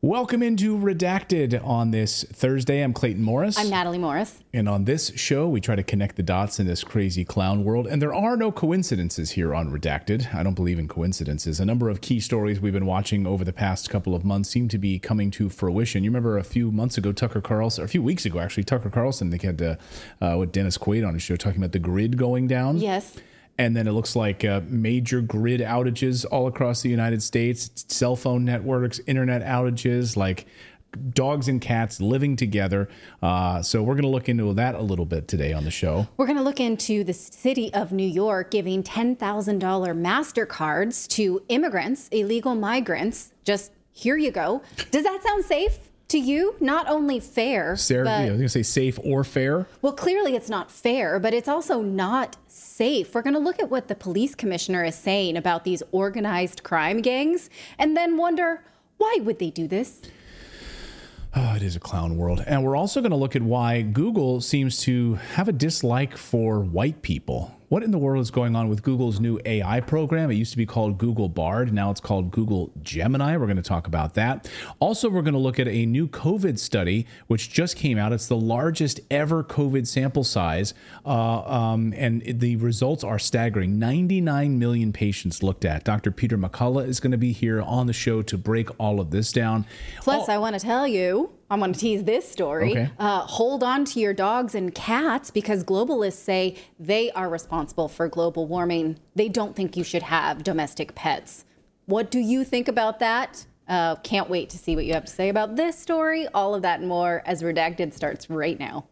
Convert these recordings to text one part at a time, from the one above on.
Welcome into Redacted on this Thursday. I'm Clayton Morris. I'm Natalie Morris. And on this show, we try to connect the dots in this crazy clown world. And there are no coincidences here on Redacted. I don't believe in coincidences. A number of key stories we've been watching over the past couple of months seem to be coming to fruition. You remember a few months ago, a few weeks ago, actually, Tucker Carlson, they had with Dennis Quaid on his show talking about the grid going down. Yes. And then it looks like major grid outages all across the United States, cell phone networks, internet outages, like dogs and cats living together. So we're going to look into that a little bit today on the show. We're going to look into the city of New York giving $10,000 MasterCards to immigrants, illegal migrants. Just here you go. Does that sound safe to you? Not only fair, Sarah, I was going to say safe or fair. Well, clearly it's not fair, but it's also not safe. We're going to look at what the police commissioner is saying about these organized crime gangs and then wonder, why would they do this? Oh, it is a clown world. And we're also going to look at why Google seems to have a dislike for white people. What in the world is going on with Google's new AI program? It used to be called Google Bard. Now it's called Google Gemini. We're going to talk about that. Also, we're going to look at a new COVID study, which just came out. It's the largest ever COVID sample size. And the results are staggering. 99 million patients looked at. Dr. Peter McCullough is going to be here on the show to break all of this down. Plus, I want to tell you, I'm going to tease this story. Okay. Hold on to your dogs and cats because globalists say they are responsible for global warming. They don't think you should have domestic pets. What do you think about that? Can't wait to see what you have to say about this story. All of that and more as Redacted starts right now.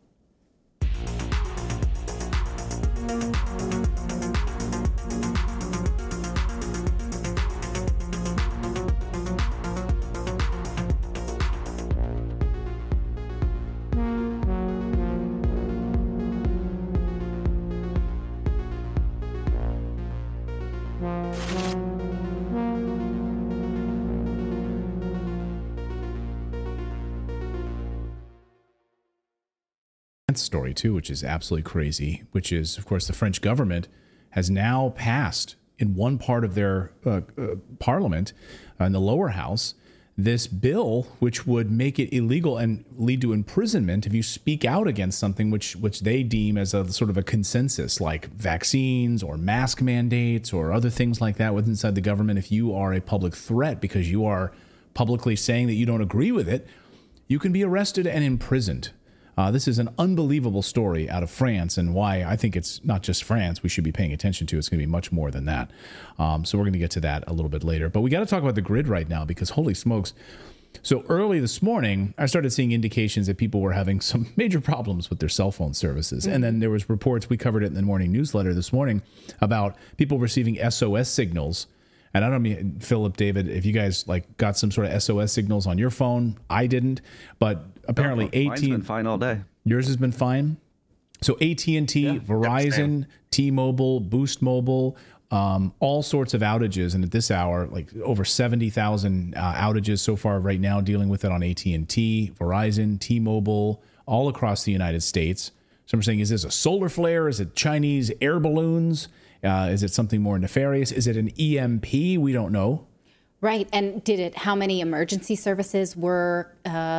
Story too, which is absolutely crazy, which is, of course, the French government has now passed in one part of their parliament, in the lower house, this bill which would make it illegal and lead to imprisonment if you speak out against something which they deem as a sort of a consensus, like vaccines or mask mandates or other things like that within inside the government. If you are a public threat because you are publicly saying that you don't agree with it, you can be arrested and imprisoned. This is an unbelievable story out of France, and why I think it's not just France we should be paying attention to. It's going to be much more than that. So we're going to get to that a little bit later. But we got to talk about the grid right now because holy smokes. So early this morning, I started seeing indications that people were having some major problems with their cell phone services. Mm-hmm. And then there was reports, we covered it in the morning newsletter this morning, about people receiving SOS signals. And I don't mean, Philip, David, if you guys got some sort of SOS signals on your phone. I didn't, but apparently mine's been fine all day. Yours has been fine. So AT&T, Verizon, T-Mobile, Boost Mobile, all sorts of outages. And at this hour, over 70,000 outages so far right now, dealing with it on AT&T, Verizon, T-Mobile, all across the United States. Some are saying, is this a solar flare? Is it Chinese air balloons? Is it something more nefarious? Is it an EMP? We don't know. Right. And how many emergency services were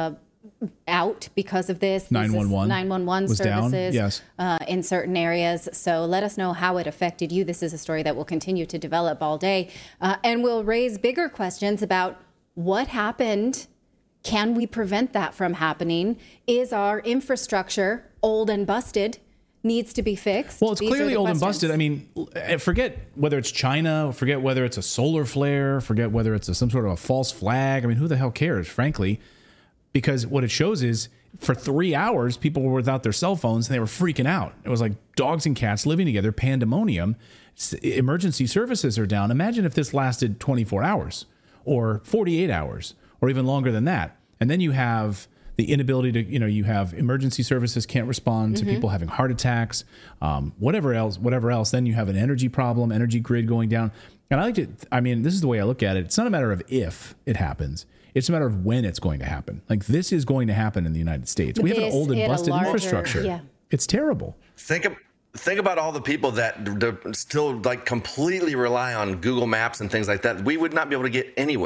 out because of this? 911. 911 was services down. Yes. In certain areas. So let us know how it affected you. This is a story that will continue to develop all day and will raise bigger questions about what happened. Can we prevent that from happening? Is our infrastructure old and busted? Needs to be fixed. Well, it's clearly old and busted. I mean, forget whether it's China, forget whether it's a solar flare, forget whether it's some sort of a false flag. I mean, who the hell cares, frankly? Because what it shows is for 3 hours, people were without their cell phones and they were freaking out. It was like dogs and cats living together, pandemonium. Emergency services are down. Imagine if this lasted 24 hours or 48 hours or even longer than that. And then you have the inability to, you have emergency services can't respond to people having heart attacks, whatever else. Then you have an energy problem, energy grid going down. And this is the way I look at it. It's not a matter of if it happens. It's a matter of when it's going to happen. This is going to happen in the United States. We have an old and busted infrastructure. Yeah. It's terrible. Think about all the people that still completely rely on Google Maps and things like that. We would not be able to get anywhere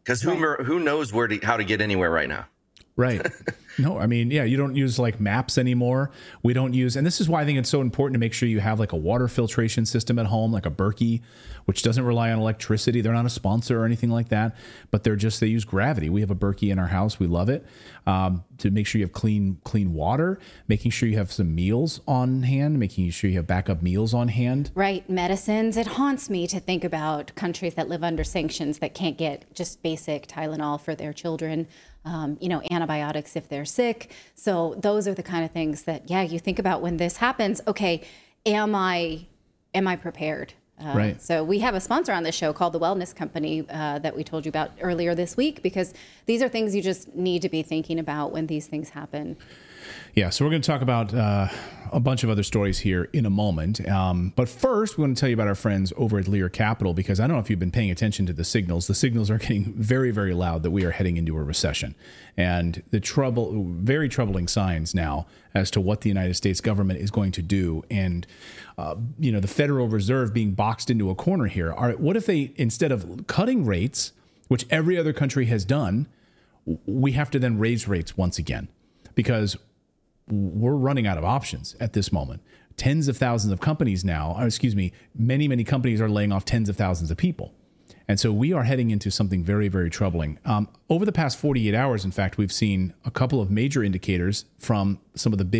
Because who knows how to get anywhere right now? Right. No, I mean, yeah, you don't use like maps anymore. We don't use, and this is why I think it's so important to make sure you have like a water filtration system at home, like a Berkey, which doesn't rely on electricity. They're not a sponsor or anything like that, but they use gravity. We have a Berkey in our house. We love it. To make sure you have clean water, making sure you have some meals on hand, making sure you have backup meals on hand. Right. Medicines. It haunts me to think about countries that live under sanctions that can't get just basic Tylenol for their children. Antibiotics if they're sick. So those are the kind of things that, you think about when this happens. Okay, am I prepared? Right. So we have a sponsor on this show called The Wellness Company that we told you about earlier this week, because these are things you just need to be thinking about when these things happen. Yeah, so we're going to talk about a bunch of other stories here in a moment. But first, we want to tell you about our friends over at Lear Capital, because I don't know if you've been paying attention to the signals. The signals are getting very, very loud that we are heading into a recession. And the very troubling signs now as to what the United States government is going to do. And, the Federal Reserve being boxed into a corner here. What if they, instead of cutting rates, which every other country has done, we have to then raise rates once again? Because we're running out of options at this moment. Tens of thousands of companies many, many companies are laying off tens of thousands of people. And so we are heading into something very, very troubling. Over the past 48 hours, in fact, we've seen a couple of major indicators from some of the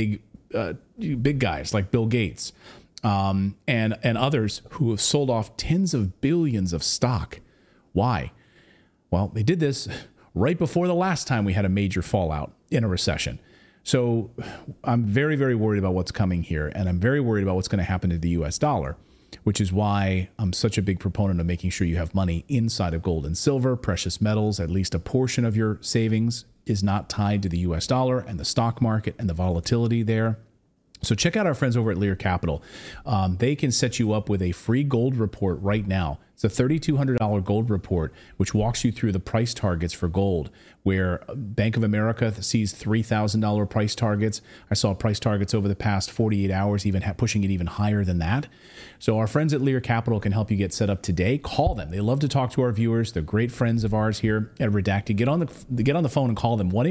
big guys like Bill Gates and others who have sold off tens of billions of stock. Why? Well, they did this right before the last time we had a major fallout in a recession. So I'm very, very worried about what's coming here, and I'm very worried about what's going to happen to the U.S. dollar, which is why I'm such a big proponent of making sure you have money inside of gold and silver, precious metals. At least a portion of your savings is not tied to the U.S. dollar and the stock market and the volatility there. So check out our friends over at Lear Capital. They can set you up with a free gold report right now. It's a $3,200 gold report, which walks you through the price targets for gold, where Bank of America sees $3,000 price targets. I saw price targets over the past 48 hours, even pushing it even higher than that. So our friends at Lear Capital can help you get set up today. Call them. They love to talk to our viewers. They're great friends of ours here at Redacted. Get on the phone and call them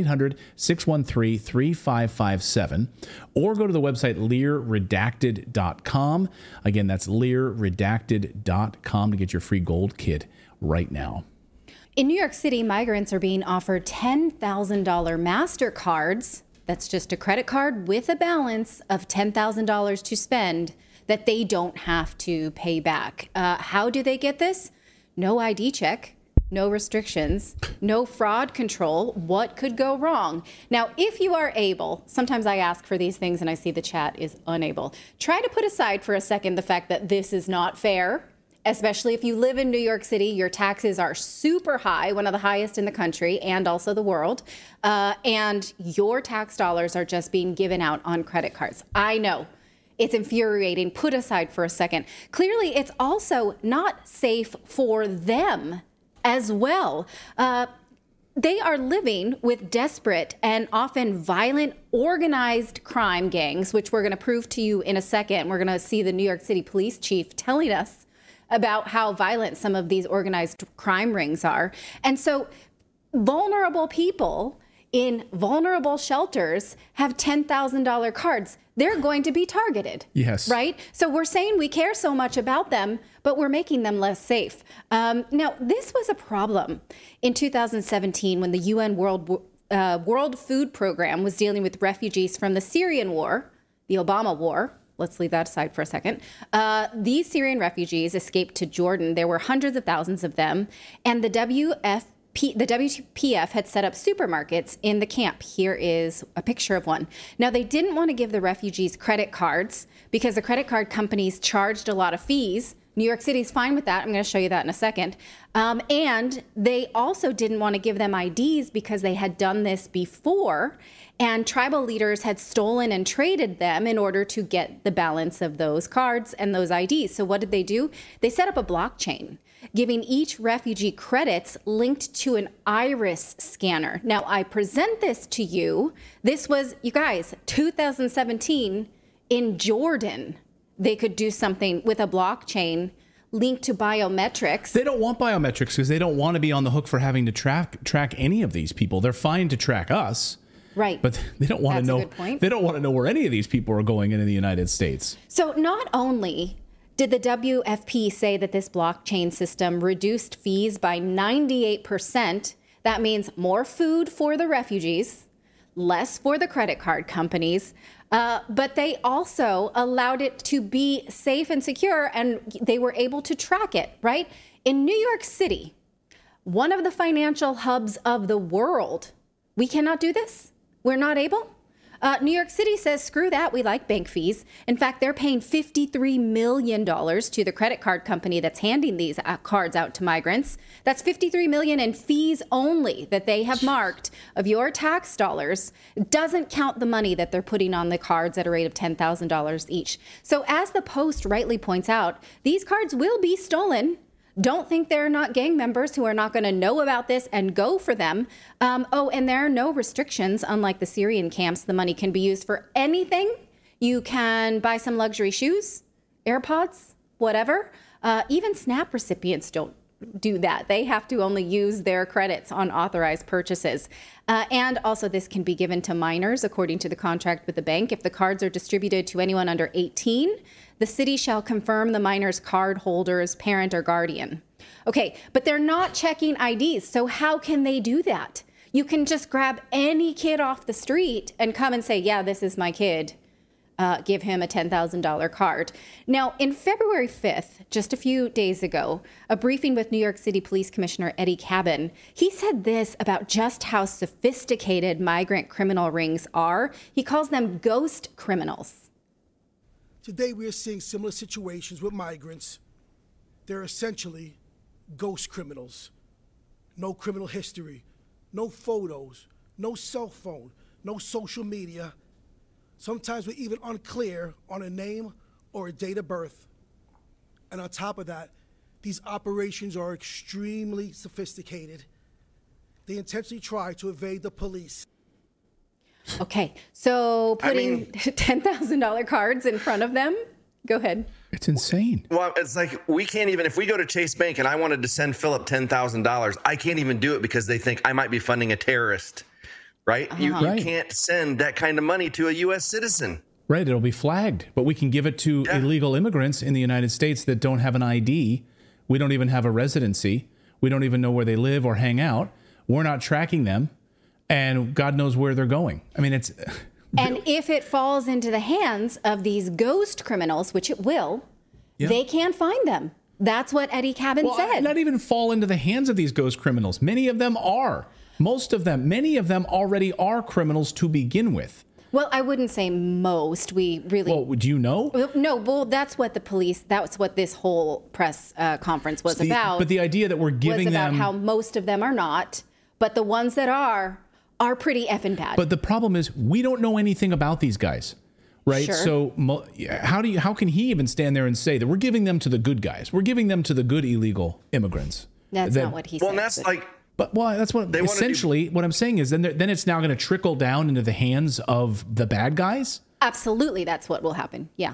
1-800-613-3557, or go to the website LearRedacted.com. Again, that's LearRedacted.com to get your free gold kit right now. In New York City, migrants are being offered $10,000 MasterCards. That's just a credit card with a balance of $10,000 to spend that they don't have to pay back. How do they get this? No ID check, no restrictions, no fraud control. What could go wrong? Now, if you are able, sometimes I ask for these things and I see the chat is unable. Try to put aside for a second the fact that this is not fair. Especially if you live in New York City, your taxes are super high, one of the highest in the country and also the world. And your tax dollars are just being given out on credit cards. I know it's infuriating. Put aside for a second. Clearly, it's also not safe for them as well. They are living with desperate and often violent organized crime gangs, which we're going to prove to you in a second. We're going to see the New York City police chief telling us about how violent some of these organized crime rings are. And so vulnerable people in vulnerable shelters have $10,000 cards. They're going to be targeted. Yes. Right? So we're saying we care so much about them, but we're making them less safe. Now, this was a problem in 2017 when the UN World Food Program was dealing with refugees from the Syrian war, the Obama war. Let's leave that aside for a second. These Syrian refugees escaped to Jordan. There were hundreds of thousands of them. And the WPF had set up supermarkets in the camp. Here is a picture of one. Now, they didn't want to give the refugees credit cards because the credit card companies charged a lot of fees. New York City's fine with that. I'm going to show you that in a second. And they also didn't want to give them IDs because they had done this before. And tribal leaders had stolen and traded them in order to get the balance of those cards and those IDs. So what did they do? They set up a blockchain, giving each refugee credits linked to an iris scanner. Now, I present this to you. This was, you guys, 2017 in Jordan. They could do something with a blockchain linked to biometrics. They don't want biometrics because they don't want to be on the hook for having to track any of these people. They're fine to track us. Right. But they don't want to know. They don't want to know where any of these people are going in the United States. So not only did the WFP say that this blockchain system reduced fees by 98%, that means more food for the refugees, less for the credit card companies, but they also allowed it to be safe and secure, and they were able to track it, right? In New York City, one of the financial hubs of the world, we cannot do this? We're not able? New York City says, screw that, we like bank fees. In fact, they're paying $53 million to the credit card company that's handing these cards out to migrants. That's $53 million in fees only that they have marked of your tax dollars. It doesn't count the money that they're putting on the cards at a rate of $10,000 each. So as the Post rightly points out, these cards will be stolen. Don't think they're not gang members who are not going to know about this and go for them. And there are no restrictions. Unlike the Syrian camps, the money can be used for anything. You can buy some luxury shoes, AirPods, whatever. Even SNAP recipients don't do that. They have to only use their credits on authorized purchases. And also this can be given to minors according to the contract with the bank. If the cards are distributed to anyone under 18, the city shall confirm the minor's card holder's parent or guardian. Okay, but they're not checking IDs. So how can they do that? You can just grab any kid off the street and come and say, yeah, this is my kid. Give him a $10,000 card. Now, in February 5th, just a few days ago, a briefing with New York City Police Commissioner Eddie Cabin, he said this about just how sophisticated migrant criminal rings are. He calls them ghost criminals. Today, we are seeing similar situations with migrants. They're essentially ghost criminals. No criminal history, no photos, no cell phone, no social media. Sometimes we're even unclear on a name or a date of birth. And on top of that, these operations are extremely sophisticated. They intentionally try to evade the police. Okay, so putting $10,000 cards in front of them? Go ahead. It's insane. Well, it's like we can't even, if we go to Chase Bank and I wanted to send Philip $10,000, I can't even do it because they think I might be funding a terrorist. Right? You can't send that kind of money to a U.S. citizen. Right. It'll be flagged. But we can give it to illegal immigrants in the United States that don't have an ID. We don't even have a residency. We don't even know where they live or hang out. We're not tracking them. And God knows where they're going. I mean, it's... And if it falls into the hands of these ghost criminals, which it will, they can't find them. That's what Eddie Cabin said. Not even fall into the hands of these ghost criminals. Many of them are. Many of them already are criminals to begin with. Well, I wouldn't say most. We really... Well, do you know? No, well, that's what this whole press conference was about. But the idea that we're giving was about them... how most of them are not, but the ones that are pretty effing bad. But the problem is we don't know anything about these guys, right? Sure. So how can he even stand there and say that we're giving them to the good guys? We're giving them to the good illegal immigrants. That's not what he said. Well, that's like... But that's what essentially what I'm saying is then it's now going to trickle down into the hands of the bad guys. Absolutely, that's what will happen. Yeah.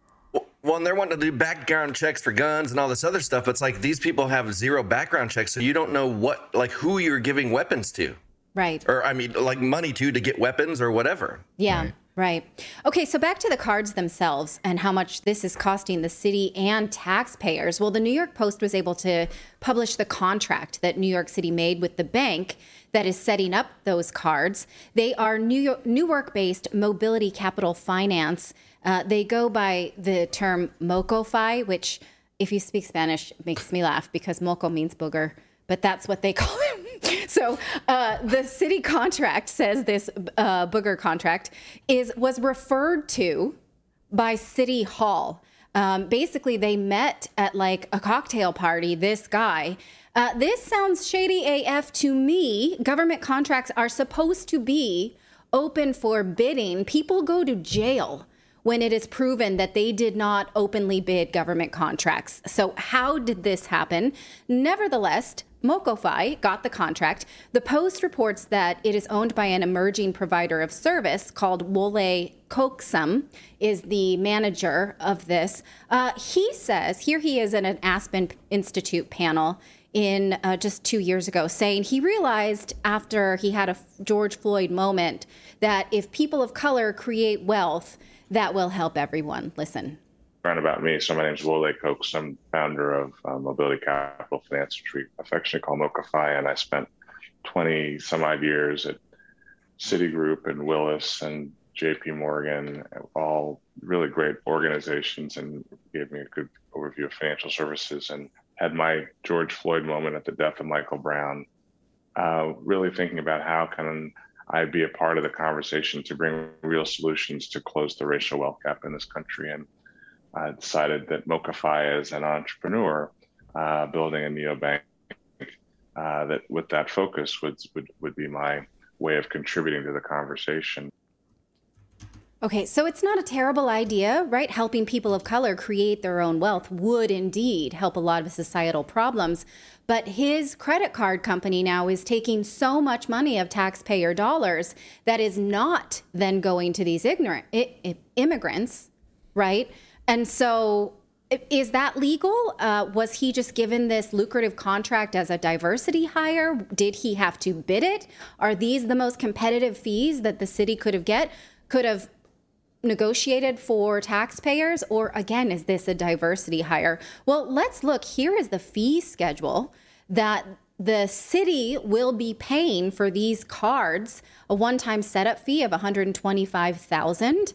Well, and they're wanting to do background checks for guns and all this other stuff. But it's like these people have zero background checks, so you don't know who you're giving weapons to. Right. Or like money to get weapons or whatever. Yeah. Right. Okay, so back to the cards themselves and how much this is costing the city and taxpayers. Well, the New York Post was able to publish the contract that New York City made with the bank that is setting up those cards. They are Newark-based Mobility Capital Finance. They go by the term MocoFi, which, if you speak Spanish, makes me laugh because moco means booger, but that's what they call him. So the city contract says this booger contract was referred to by City Hall. Basically, they met at like a cocktail party, this guy. This sounds shady AF to me. Government contracts are supposed to be open for bidding. People go to jail when it is proven that they did not openly bid government contracts. So how did this happen? Nevertheless, MocoFi got the contract. The Post reports that it is owned by an emerging provider of service called Wole Koksum, is the manager of this. He says, here he is at an Aspen Institute panel in just 2 years ago, saying he realized after he had a George Floyd moment that if people of color create wealth, that will help everyone. Listen. About me. So my name is Wole Koksum. I'm founder of Mobility Capital Finance, which we affectionately call MocoFi, and I spent 20 some odd years at Citigroup and Willis and JP Morgan, all really great organizations, and gave me a good overview of financial services, and had my George Floyd moment at the death of Michael Brown, really thinking about how can I be a part of the conversation to bring real solutions to close the racial wealth gap in this country. And I decided that MocoFi, as an entrepreneur, building a neobank, that with that focus would be my way of contributing to the conversation. Okay, so it's not a terrible idea, right? Helping people of color create their own wealth would indeed help a lot of societal problems. But his credit card company now is taking so much money of taxpayer dollars that is not then going to these immigrants, right? And so is that legal? Was he just given this lucrative contract as a diversity hire? Did he have to bid it? Are these the most competitive fees that the city could have negotiated for taxpayers? Or again, is this a diversity hire? Well, let's look. Here is the fee schedule that the city will be paying for these cards: a one-time setup fee of $125,000.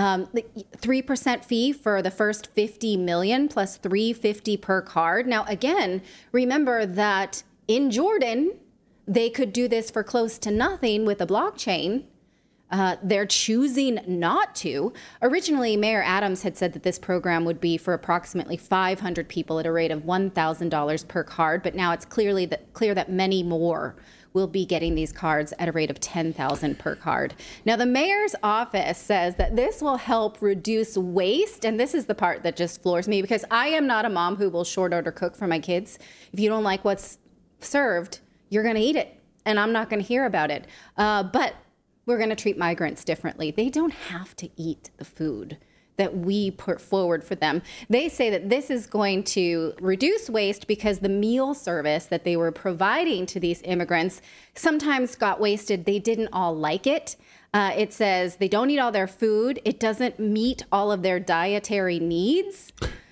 3% fee for the first 50 million plus $350 per card. Now, again, remember that in Jordan, they could do this for close to nothing with a blockchain. They're choosing not to. Originally, Mayor Adams had said that this program would be for approximately 500 people at a rate of $1,000 per card, but now it's clear that many more will be getting these cards at a rate of $10,000 per card. Now, the mayor's office says that this will help reduce waste, and this is the part that just floors me, because I am not a mom who will short order cook for my kids. If you don't like what's served, you're going to eat it, and I'm not going to hear about it. But we're going to treat migrants differently. They don't have to eat the food that we put forward for them. They say that this is going to reduce waste because the meal service that they were providing to these immigrants sometimes got wasted. They didn't all like it. It says they don't eat all their food. It doesn't meet all of their dietary needs.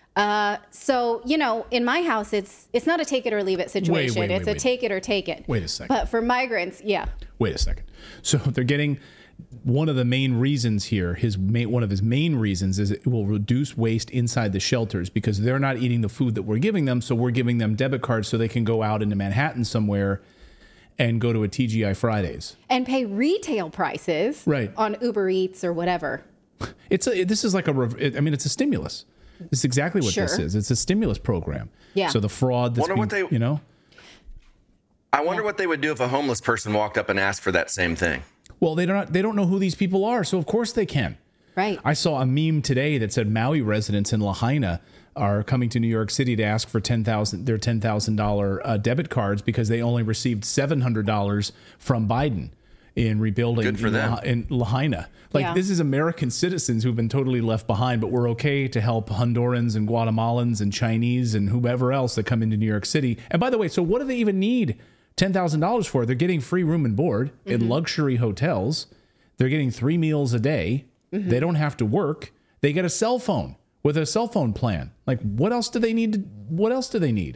So, in my house, it's not a take it or leave it situation. It's a take it or take it. Wait a second. But for migrants, yeah. Wait a second. So they're getting one of the main reasons here, one of his main reasons is it will reduce waste inside the shelters because they're not eating the food that we're giving them. So we're giving them debit cards so they can go out into Manhattan somewhere and go to a TGI Fridays. And pay retail prices on Uber Eats or whatever. It's a stimulus. This is exactly what this is. It's a stimulus program. Yeah. So the fraud that's I wonder what they would do if a homeless person walked up and asked for that same thing. Well, they don't know who these people are, so of course they can. Right. I saw a meme today that said Maui residents in Lahaina are coming to New York City to ask for their $10,000 debit cards because they only received $700 from Biden in rebuilding in Lahaina. This is American citizens who've been totally left behind, but we're okay to help Hondurans and Guatemalans and Chinese and whoever else that come into New York City. And by the way, so what do they even need $10,000 for? They're getting free room and board in luxury hotels. They're getting 3 meals a day. Mm-hmm. They don't have to work. They get a cell phone with a cell phone plan. What else do they need? Why do they need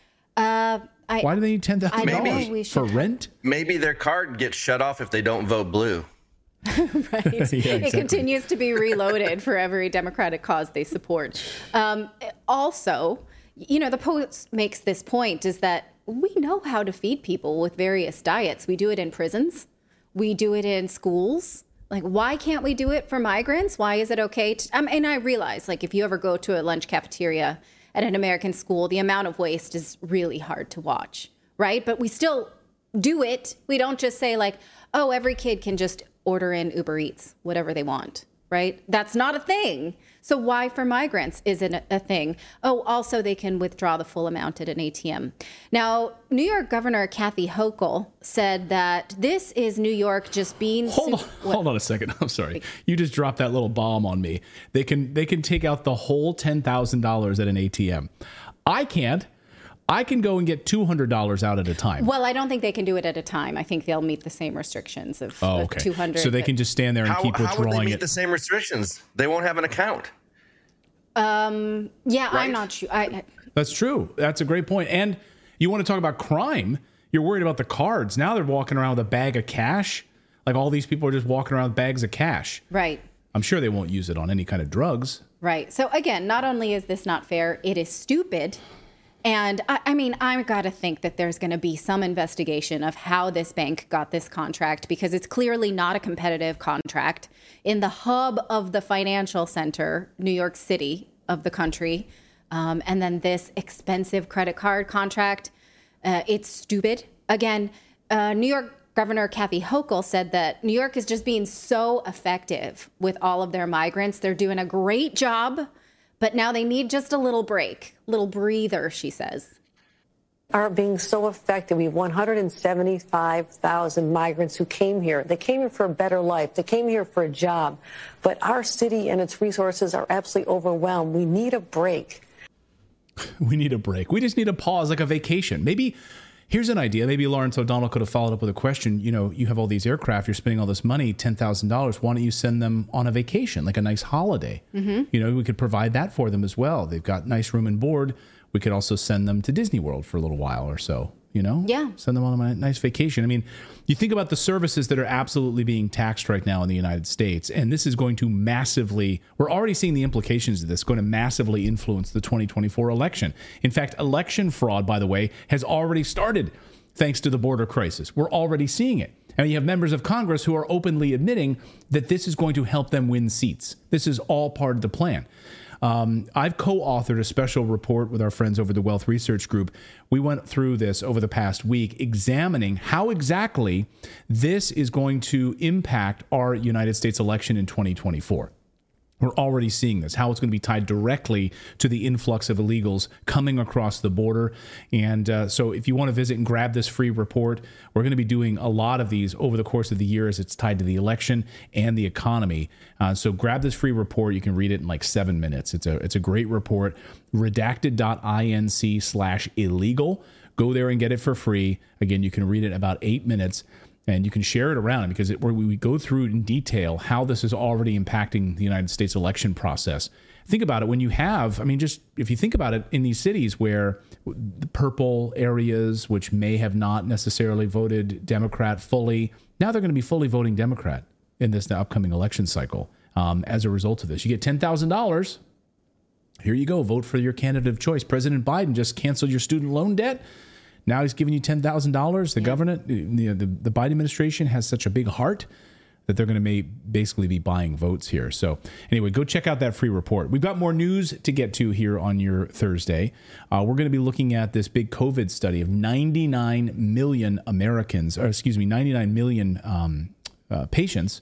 $10,000 for rent? Maybe their card gets shut off if they don't vote blue. Right. Yeah, exactly. It continues to be reloaded for every Democratic cause they support. Also, the Post makes this point is that we know how to feed people with various diets. We do it in prisons. We do it in schools. Why can't we do it for migrants? Why is it okay and I realize, if you ever go to a lunch cafeteria at an American school, the amount of waste is really hard to watch, right? But we still do it. We don't just say every kid can just order in Uber Eats, whatever they want, right? That's not a thing. So why for migrants isn't a thing? Oh, also they can withdraw the full amount at an ATM. Now, New York Governor Kathy Hochul said that this is New York just being... Hold on a second. I'm sorry. You just dropped that little bomb on me. They can take out the whole $10,000 at an ATM. I can't. I can go and get $200 out at a time. Well, I don't think they can do it at a time. I think they'll meet the same restrictions of 200. So they can just stand there and keep withdrawing it. How would they meet the same restrictions? They won't have an account. Yeah, right? I'm not sure. That's true. That's a great point. And you want to talk about crime? You're worried about the cards. Now they're walking around with a bag of cash. Like all these people are just walking around with bags of cash. Right. I'm sure they won't use it on any kind of drugs. Right. So again, not only is this not fair, it is stupid. And I mean, I've got to think that there's going to be some investigation of how this bank got this contract, because it's clearly not a competitive contract in the hub of the financial center, New York City of the country. And then this expensive credit card contract, it's stupid. Again, New York Governor Kathy Hochul said that New York is just being so effective with all of their migrants. They're doing a great job. But now they need just a little break, little breather, she says. Are being so effective. We have 175,000 migrants who came here. They came here for a better life. They came here for a job. But our city and its resources are absolutely overwhelmed. We need a break. We need a break. We just need a pause, like a vacation. Maybe here's an idea. Maybe Lawrence O'Donnell could have followed up with a question. You know, you have all these aircraft, you're spending all this money, $10,000. Why don't you send them on a vacation, like a nice holiday? Mm-hmm. You know, we could provide that for them as well. They've got nice room and board. We could also send them to Disney World for a little while or so, you know? Yeah. Send them on a nice vacation. I mean, you think about the services that are absolutely being taxed right now in the United States, and this is going to massively, we're already seeing the implications of this, going to massively influence the 2024 election. In fact, election fraud, by the way, has already started thanks to the border crisis. We're already seeing it. And you have members of Congress who are openly admitting that this is going to help them win seats. This is all part of the plan. I've co-authored a special report with our friends over the Wealth Research Group. We went through this over the past week, examining how exactly this is going to impact our United States election in 2024. We're already seeing this, how it's going to be tied directly to the influx of illegals coming across the border. And so if you want to visit and grab this free report, we're going to be doing a lot of these over the course of the year as it's tied to the election and the economy. So grab this free report. You can read it in like 7 minutes. It's a great report. Redacted.inc/illegal. Go there and get it for free. Again, you can read it in about 8 minutes. And you can share it around because we go through in detail how this is already impacting the United States election process. Think about it when you have, I mean, just if you think about it in these cities where the purple areas, which may have not necessarily voted Democrat fully, now they're going to be fully voting Democrat in this upcoming election cycle as a result of this. You get $10,000. Here you go. Vote for your candidate of choice. President Biden just canceled your student loan debt. Now he's giving you $10,000. The government, the Biden administration has such a big heart that they're going to basically be buying votes here. So anyway, go check out that free report. We've got more news to get to here on your Thursday. We're going to be looking at this big COVID study of 99 million Americans, or excuse me, 99 million patients.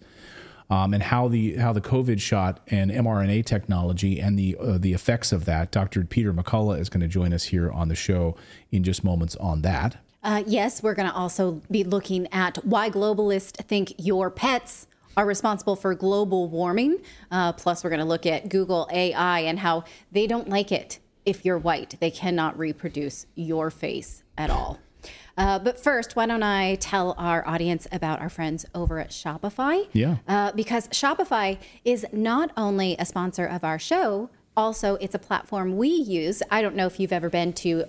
And how the COVID shot and mRNA technology and the effects of that. Dr. Peter McCullough is going to join us here on the show in just moments on that. Yes, we're going to also be looking at why globalists think your pets are responsible for global warming. Plus, we're going to look at Google AI and how they don't like it if you're white. They cannot reproduce your face at all. But first, why don't I tell our audience about our friends over at Shopify? Yeah. Because Shopify is not only a sponsor of our show, also it's a platform we use. I don't know if you've ever been to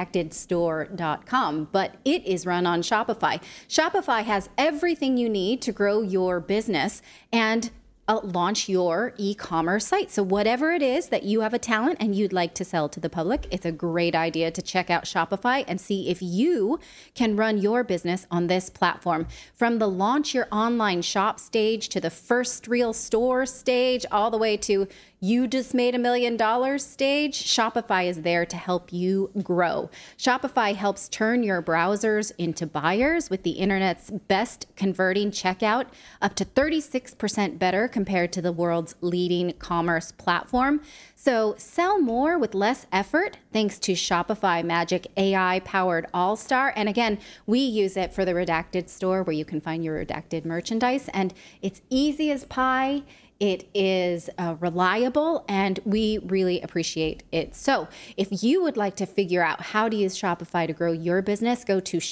redactedstore.com, but it is run on Shopify. Shopify has everything you need to grow your business and launch your e-commerce site. So whatever it is that you have a talent and you'd like to sell to the public, it's a great idea to check out Shopify and see if you can run your business on this platform. From the launch your online shop stage to the first real store stage, all the way to you just made $1 million stage, Shopify is there to help you grow. Shopify helps turn your browsers into buyers with the internet's best converting checkout, up to 36% better compared compared to the world's leading commerce platform. So sell more with less effort thanks to Shopify Magic AI-powered All-Star. And again, we use it for the Redacted store where you can find your redacted merchandise. And it's easy as pie. It is reliable, and we really appreciate it. So if you would like to figure out how to use Shopify to grow your business, go to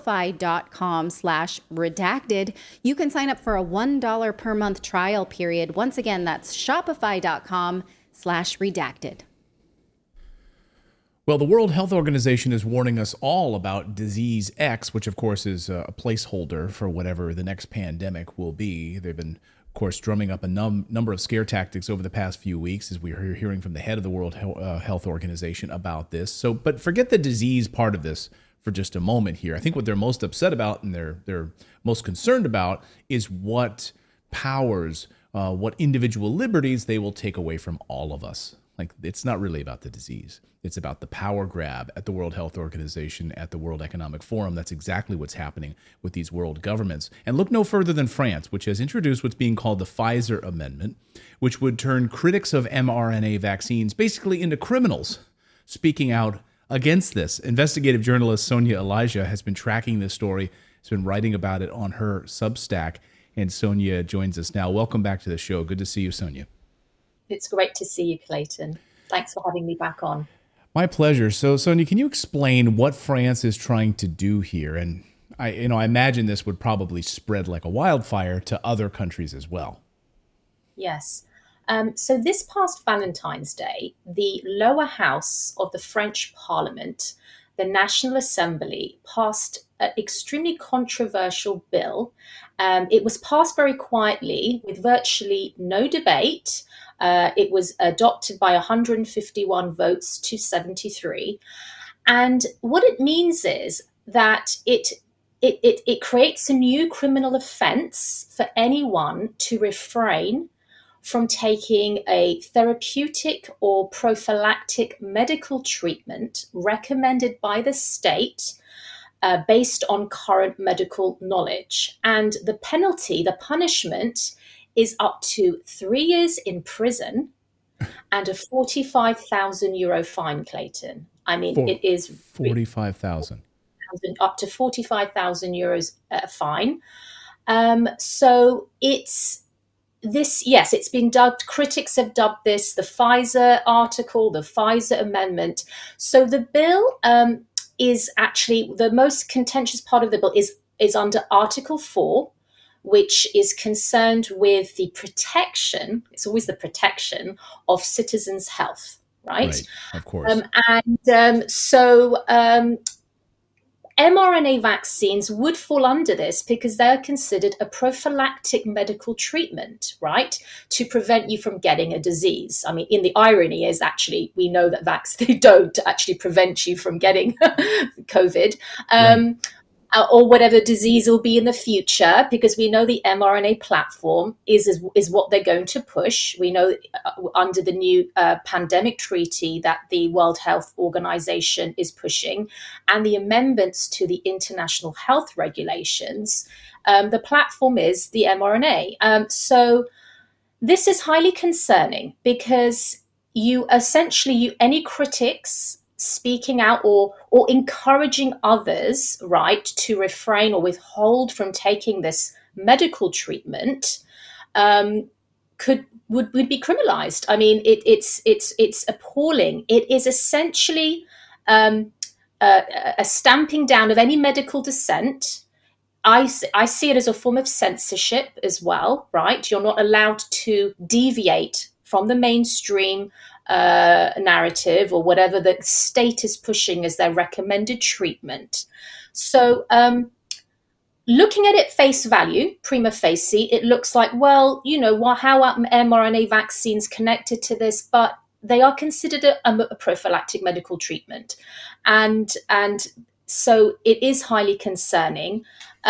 shopify.com/redacted. You can sign up for a $1 per month trial period. Once again, that's shopify.com/redacted. Well, the World Health Organization is warning us all about disease X, which of course is a placeholder for whatever the next pandemic will be. They've been, of course, drumming up a number of scare tactics over the past few weeks, as we are hearing from the head of the World Health Organization about this. So, but forget the disease part of this for just a moment here. I think what they're most upset about and they're most concerned about is what powers, what individual liberties they will take away from all of us. Like, it's not really about the disease. It's about the power grab at the World Health Organization, at the World Economic Forum. That's exactly what's happening with these world governments. And look no further than France, which has introduced what's being called the Pfizer Amendment, which would turn critics of mRNA vaccines basically into criminals, speaking out against this. Investigative journalist Sonia Elijah has been tracking this story, has been writing about it on her Substack, and Sonia joins us now. Welcome back to the show. Good to see you, Sonia. It's great to see you, Clayton. Thanks for having me back on. My pleasure. So, Sonia, can you explain what France is trying to do here? And I imagine this would probably spread like a wildfire to other countries as well. Yes. So this past Valentine's Day, the lower house of the French Parliament, the National Assembly, passed an extremely controversial bill. It was passed very quietly with virtually no debate. It was adopted by 151 votes to 73. And what it means is that it creates a new criminal offense for anyone to refrain from taking a therapeutic or prophylactic medical treatment recommended by the state based on current medical knowledge. And the penalty, the punishment, is up to 3 years in prison and a 45,000 euro fine, Clayton. I mean, it is 45,000. Up to 45,000 euros fine. So it's been dubbed, critics have dubbed this the Pfizer article, the Pfizer amendment. So the bill is actually, the most contentious part of the bill is under Article 4, which is concerned with the protection, it's always the protection of citizens' health, right? Of course. So mRNA vaccines would fall under this because they're considered a prophylactic medical treatment, right? To prevent you from getting a disease. I mean, the irony is actually, we know that they don't actually prevent you from getting COVID. Right. Or whatever disease will be in the future, because we know the mRNA platform is what they're going to push. We know under the new pandemic treaty that the World Health Organization is pushing, and the amendments to the international health regulations, the platform is the mRNA. So this is highly concerning because any critics speaking out or encouraging others, right, to refrain or withhold from taking this medical treatment would be criminalized. I mean, it's appalling. It is essentially a stamping down of any medical dissent. I see it as a form of censorship as well, right? You're not allowed to deviate from the mainstream narrative or whatever the state is pushing as their recommended treatment. So looking at it face value, prima facie, it looks like, well, how are mRNA vaccines connected to this? But they are considered a prophylactic medical treatment. And so it is highly concerning.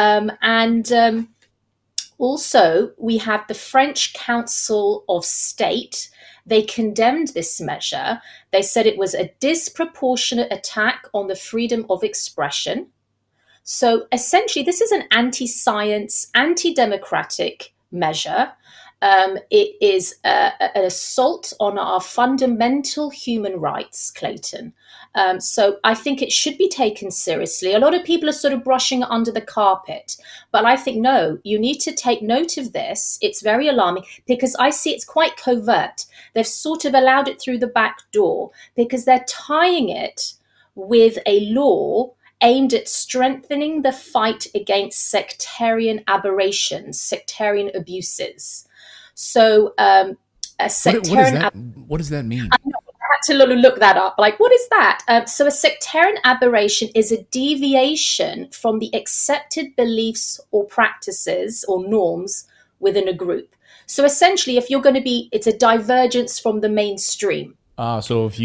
Also, we have the French Council of State. They condemned this measure. They said it was a disproportionate attack on the freedom of expression. So essentially, this is an anti-science, anti-democratic measure. it is an assault on our fundamental human rights, Clayton. So I think it should be taken seriously. A lot of people are sort of brushing it under the carpet, but I think, no, you need to take note of this. It's very alarming because I see it's quite covert. They've sort of allowed it through the back door because they're tying it with a law aimed at strengthening the fight against sectarian aberrations, sectarian abuses. So a sectarian... What does that mean? I know, I had to look that up. Like, what is that? So a sectarian aberration is a deviation from the accepted beliefs or practices or norms within a group. So essentially, if you're going to be, it's a divergence from the mainstream. So if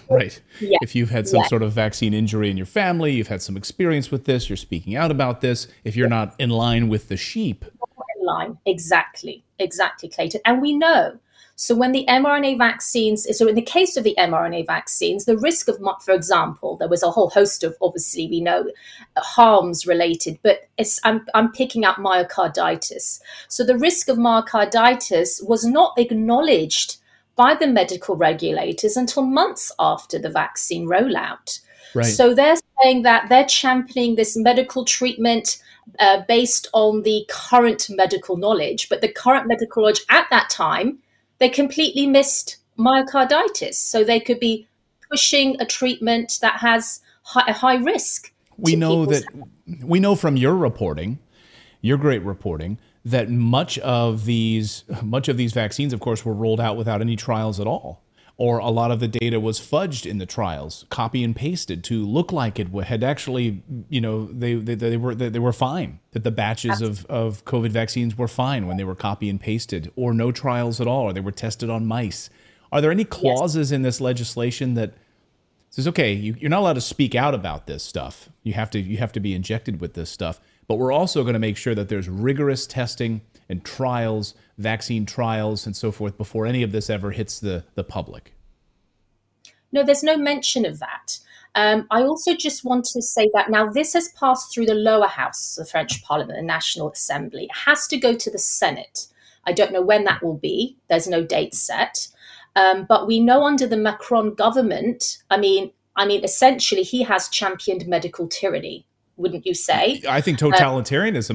if you've had some sort of vaccine injury in your family, you've had some experience with this, you're speaking out about this, if you're not in line with the sheep. In line, exactly, Clayton. And we know, so when the mRNA vaccines, so in the case of the mRNA vaccines, the risk of, for example, there was a whole host of, obviously, we know, harms related, but I'm picking out myocarditis. So the risk of myocarditis was not acknowledged by the medical regulators until months after the vaccine rollout. Right. So they're saying that they're championing this medical treatment based on the current medical knowledge. But the current medical knowledge at that time, they completely missed myocarditis. So they could be pushing a treatment that has a high risk. We know from your reporting, your great reporting, that much of these vaccines, of course, were rolled out without any trials at all, or a lot of the data was fudged in the trials, copy and pasted to look like it had actually, they were fine. That the batches of COVID vaccines were fine when they were copy and pasted, or no trials at all, or they were tested on mice. Are there any clauses in this legislation that says, okay, you're not allowed to speak out about this stuff. You have to be injected with this stuff. But we're also going to make sure that there's rigorous testing and trials, vaccine trials, and so forth before any of this ever hits the public. No, there's no mention of that. I also just want to say that now this has passed through the lower house of the French Parliament, the National Assembly. It has to go to the Senate. I don't know when that will be. There's no date set. But we know under the Macron government, I mean, essentially he has championed medical tyranny. Wouldn't you say? I think totalitarianism.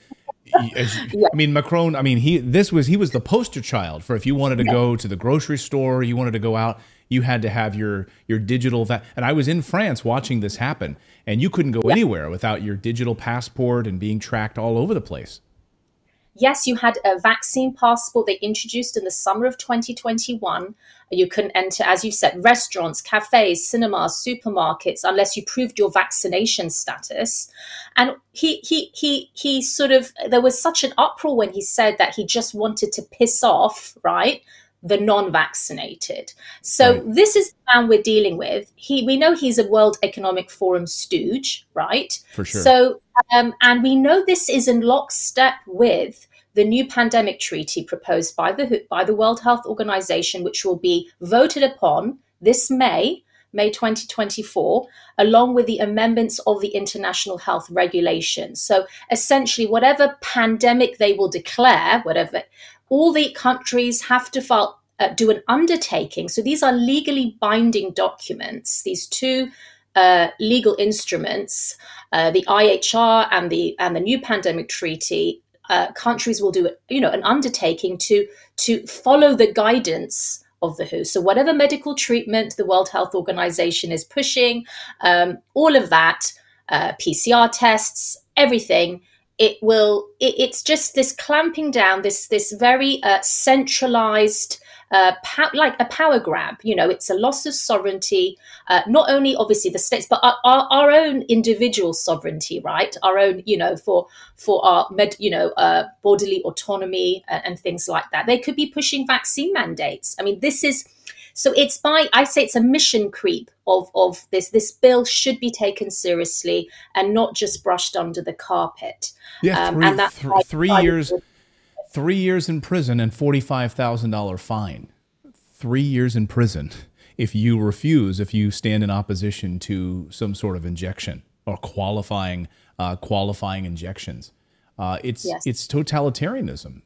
Macron. He was the poster child for if you wanted to go to the grocery store, you wanted to go out, you had to have your digital. And I was in France watching this happen, and you couldn't go anywhere without your digital passport and being tracked all over the place. Yes, you had a vaccine passport they introduced in the summer of 2021. You couldn't enter, as you said, restaurants, cafes, cinemas, supermarkets, unless you proved your vaccination status. And he sort of, there was such an uproar when he said that he just wanted to piss off, right, the non-vaccinated. So This is the man we're dealing with. We know he's a World Economic Forum stooge, right? For sure. So, and we know this is in lockstep with the new pandemic treaty proposed by the World Health Organization, which will be voted upon this May 2024, along with the amendments of the International Health Regulations. So essentially, whatever pandemic they will declare, all the countries have to do an undertaking. So these are legally binding documents, these two legal instruments, the IHR and the new pandemic treaty. Countries will do an undertaking to follow the guidance of the WHO. So whatever medical treatment the World Health Organization is pushing, all of that, PCR tests, everything, it's just this clamping down, this very centralized, like a power grab. It's a loss of sovereignty, not only obviously the states, but our own individual sovereignty, right? Our own, for our bodily autonomy and things like that. They could be pushing vaccine mandates. I say it's a mission creep of this. This bill should be taken seriously and not just brushed under the carpet. Yeah, 3 years. 3 years in prison and $45,000 fine. 3 years in prison if you stand in opposition to some sort of injection or qualifying injections. It's totalitarianism.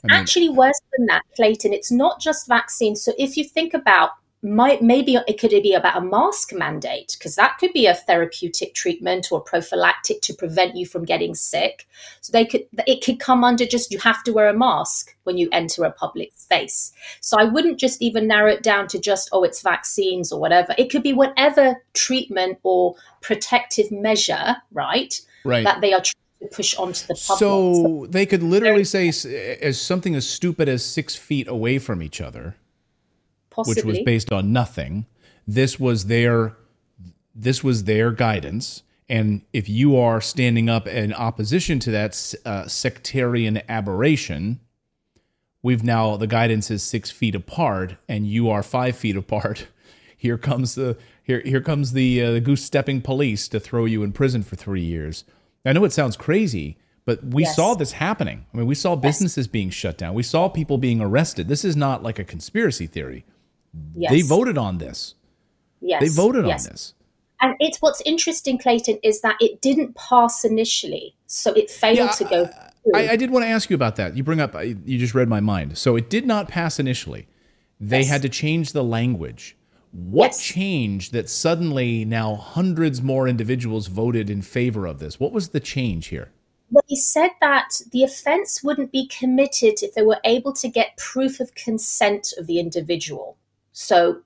actually worse than that, Clayton. It's not just vaccines. So if you think about maybe it could be about a mask mandate, because that could be a therapeutic treatment or prophylactic to prevent you from getting sick. So it could come under just, you have to wear a mask when you enter a public space. So I wouldn't just even narrow it down to just, oh, it's vaccines or whatever. It could be whatever treatment or protective measure, right? That they are trying to push onto the public. So they could literally say as something as stupid as 6 feet away from each other. Possibly. Which was based on nothing. This was their guidance, and if you are standing up in opposition to that sectarian aberration, the guidance is 6 feet apart, and you are 5 feet apart. Here comes the goose-stepping police to throw you in prison for 3 years. I know it sounds crazy, but we saw this happening. I mean, we saw businesses being shut down. We saw people being arrested. This is not like a conspiracy theory. Yes. They voted on this. Yes. They voted on this. And what's interesting, Clayton, is that it didn't pass initially. So it failed to go through. I did want to ask you about that. You just read my mind. So it did not pass initially. They had to change the language. What changed that suddenly now hundreds more individuals voted in favor of this? What was the change here? They said that the offense wouldn't be committed if they were able to get proof of consent of the individual. So,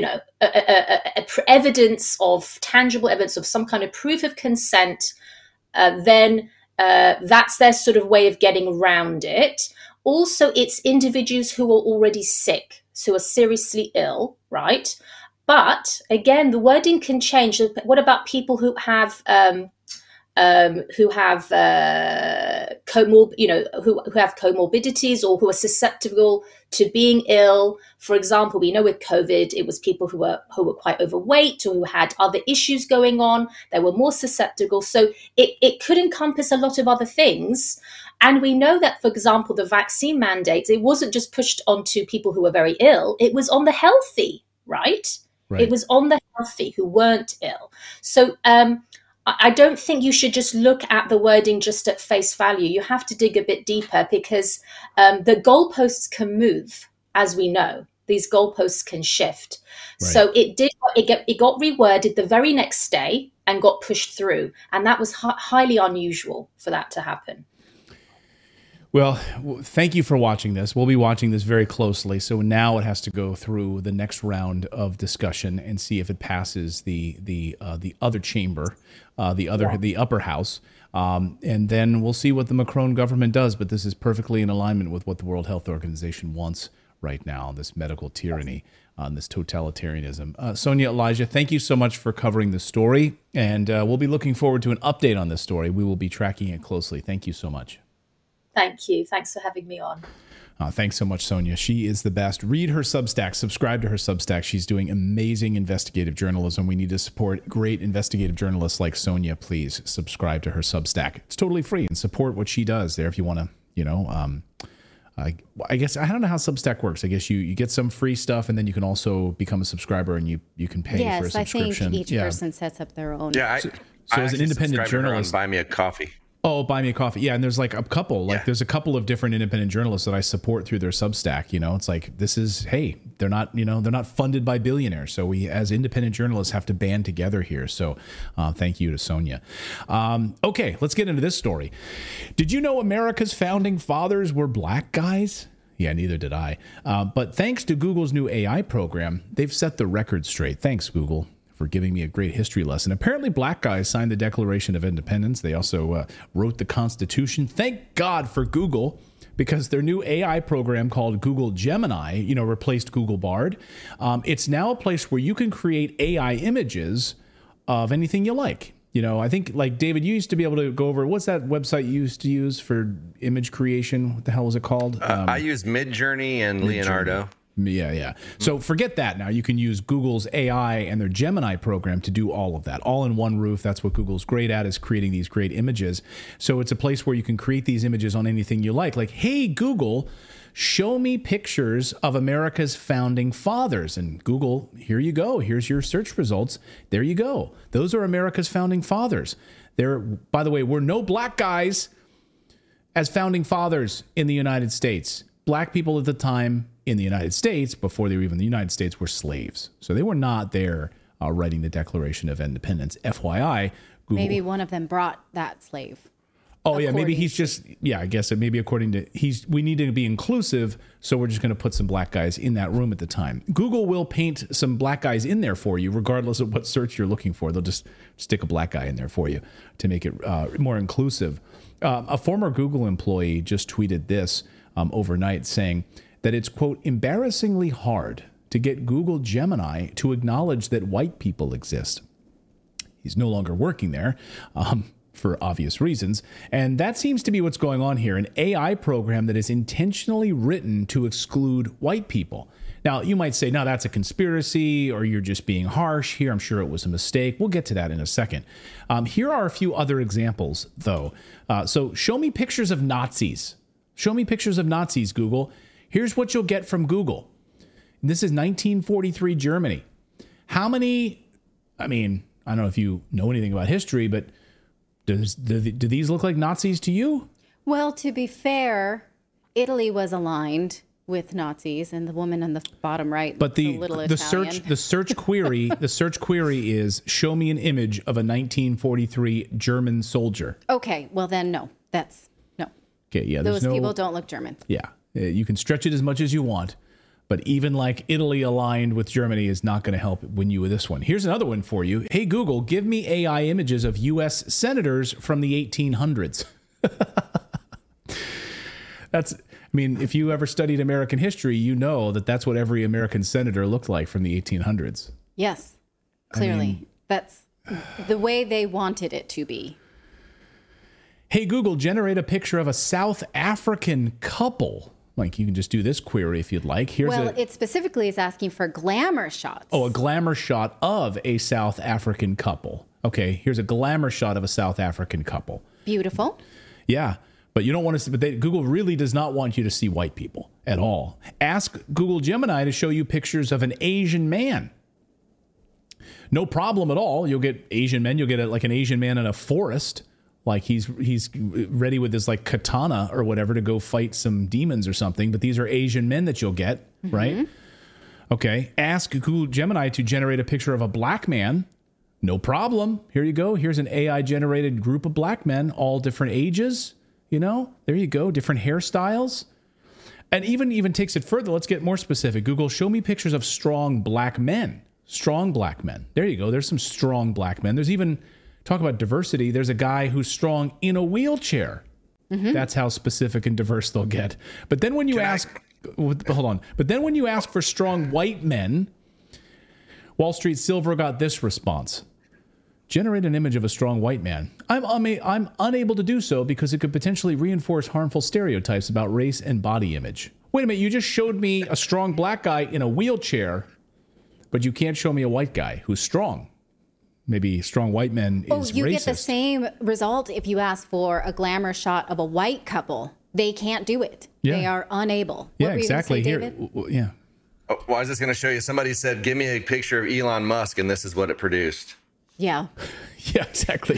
tangible evidence of some kind of proof of consent, then that's their sort of way of getting around it. Also, it's individuals who are already sick, who are seriously ill, right? But again, the wording can change. What about people who have comorbidities or who are susceptible to being ill? For example, we know with COVID, it was people who were quite overweight or who had other issues going on. They were more susceptible. So it could encompass a lot of other things. And we know that, for example, the vaccine mandates, it wasn't just pushed onto people who were very ill. It was on the healthy, right? It was on the healthy who weren't ill. So I don't think you should just look at the wording just at face value. You have to dig a bit deeper because the goalposts can move, as we know. These goalposts can shift. Right. So it got reworded the very next day and got pushed through. And that was highly unusual for that to happen. Well, thank you for watching this. We'll be watching this very closely. So now it has to go through the next round of discussion and see if it passes the other chamber, the upper house, and then we'll see what the Macron government does. But this is perfectly in alignment with what the World Health Organization wants right now: this medical tyranny, this totalitarianism. Sonia, Elijah, thank you so much for covering the story, and we'll be looking forward to an update on this story. We will be tracking it closely. Thank you so much. Thank you. Thanks for having me on. Thanks so much, Sonia. She is the best. Read her Substack. Subscribe to her Substack. She's doing amazing investigative journalism. We need to support great investigative journalists like Sonia. Please subscribe to her Substack. It's totally free, and support what she does there if you want to, I guess, I don't know how Substack works. I guess you get some free stuff, and then you can also become a subscriber, and you can pay for a subscription. I think each person sets up their own. Yeah, so as an independent journalist, Buy Me a Coffee. Oh, Buy Me a Coffee. Yeah, and there's like a couple. There's a couple of different independent journalists that I support through their Substack. It's like they're not funded by billionaires. So we, as independent journalists, have to band together here. So thank you to Sonia. Okay, let's get into this story. Did you know America's founding fathers were black guys? Yeah, neither did I. But thanks to Google's new AI program, they've set the record straight. Thanks, Google, for giving me a great history lesson. Apparently, black guys signed the Declaration of Independence. They also wrote the Constitution. Thank God for Google, because their new AI program called Google Gemini, replaced Google Bard. It's now a place where you can create AI images of anything you like. I think, like, David, you used to be able to go over, what's that website you used to use for image creation? What the hell was it called? I use Midjourney and Leonardo. Yeah. So forget that now. You can use Google's AI and their Gemini program to do all of that, all in one roof. That's what Google's great at, is creating these great images. So it's a place where you can create these images on anything you like. Like, hey, Google, show me pictures of America's founding fathers. And Google, here you go. Here's your search results. There you go. Those are America's founding fathers. There, by the way, were no black guys as founding fathers in the United States. black people at the time in the United States, before they were even in the United States, were slaves. So they were not there writing the Declaration of Independence. FYI, Google. Maybe one of them brought that slave. Oh, yeah, maybe he's just, I guess it maybe according to, we need to be inclusive, so we're just going to put some black guys in that room at the time. Google will paint some black guys in there for you, regardless of what search you're looking for. They'll just stick a black guy in there for you to make it more inclusive. A former Google employee just tweeted this overnight, saying that it's, quote, embarrassingly hard to get Google Gemini to acknowledge that white people exist. He's no longer working there. For obvious reasons. And that seems to be what's going on here, an AI program that is intentionally written to exclude white people. Now, you might say, no, that's a conspiracy, or you're just being harsh here. I'm sure it was a mistake. We'll get to that in a second. Here are a few other examples, though. So show me pictures of Nazis. Show me pictures of Nazis, Google. Here's what you'll get from Google. This is 1943 Germany. How many, I don't know if you know anything about history, but do these look like Nazis to you? Well, to be fair, Italy was aligned with Nazis, and the woman on the bottom right. But the search query is show me an image of a 1943 German soldier. Okay, well then no, that's no. Okay, yeah, those people don't look German. Yeah, you can stretch it as much as you want. But even like Italy aligned with Germany is not going to help win you with this one. Here's another one for you. Hey, Google, give me AI images of U.S. senators from the 1800s. If you ever studied American history, you know that that's what every American senator looked like from the 1800s. Yes, clearly. That's the way they wanted it to be. Hey, Google, generate a picture of a South African couple. Like, you can just do this query if you'd like. It specifically is asking for glamour shots. Oh, a glamour shot of a South African couple. Okay, here's a glamour shot of a South African couple. Beautiful. Yeah, but you don't want to see, Google really does not want you to see white people at all. Ask Google Gemini to show you pictures of an Asian man. No problem at all. You'll get Asian men. You'll get an Asian man in a forest. Like he's ready with his like katana or whatever to go fight some demons or something. But these are Asian men that you'll get, right? Okay. Ask Google Gemini to generate a picture of a black man. No problem. Here you go. Here's an AI generated group of black men, all different ages. There you go. Different hairstyles. And even takes it further. Let's get more specific. Google, show me pictures of strong black men. Strong black men. There you go. There's some strong black men. There's even... Talk about diversity. There's a guy who's strong in a wheelchair. That's how specific and diverse they'll get. But then when you But then when you ask for strong white men, Wall Street Silver got this response. Generate an image of a strong white man. I'm unable to do so because it could potentially reinforce harmful stereotypes about race and body image. Wait a minute. You just showed me a strong black guy in a wheelchair, but you can't show me a white guy who's strong. Maybe strong white men is racist. You get the same result if you ask for a glamour shot of a white couple. They can't do it. Yeah. They are unable. Yeah, exactly. Here, yeah. Oh, well, I was just going to show you. Somebody said, give me a picture of Elon Musk, and this is what it produced. Yeah. Yeah, exactly.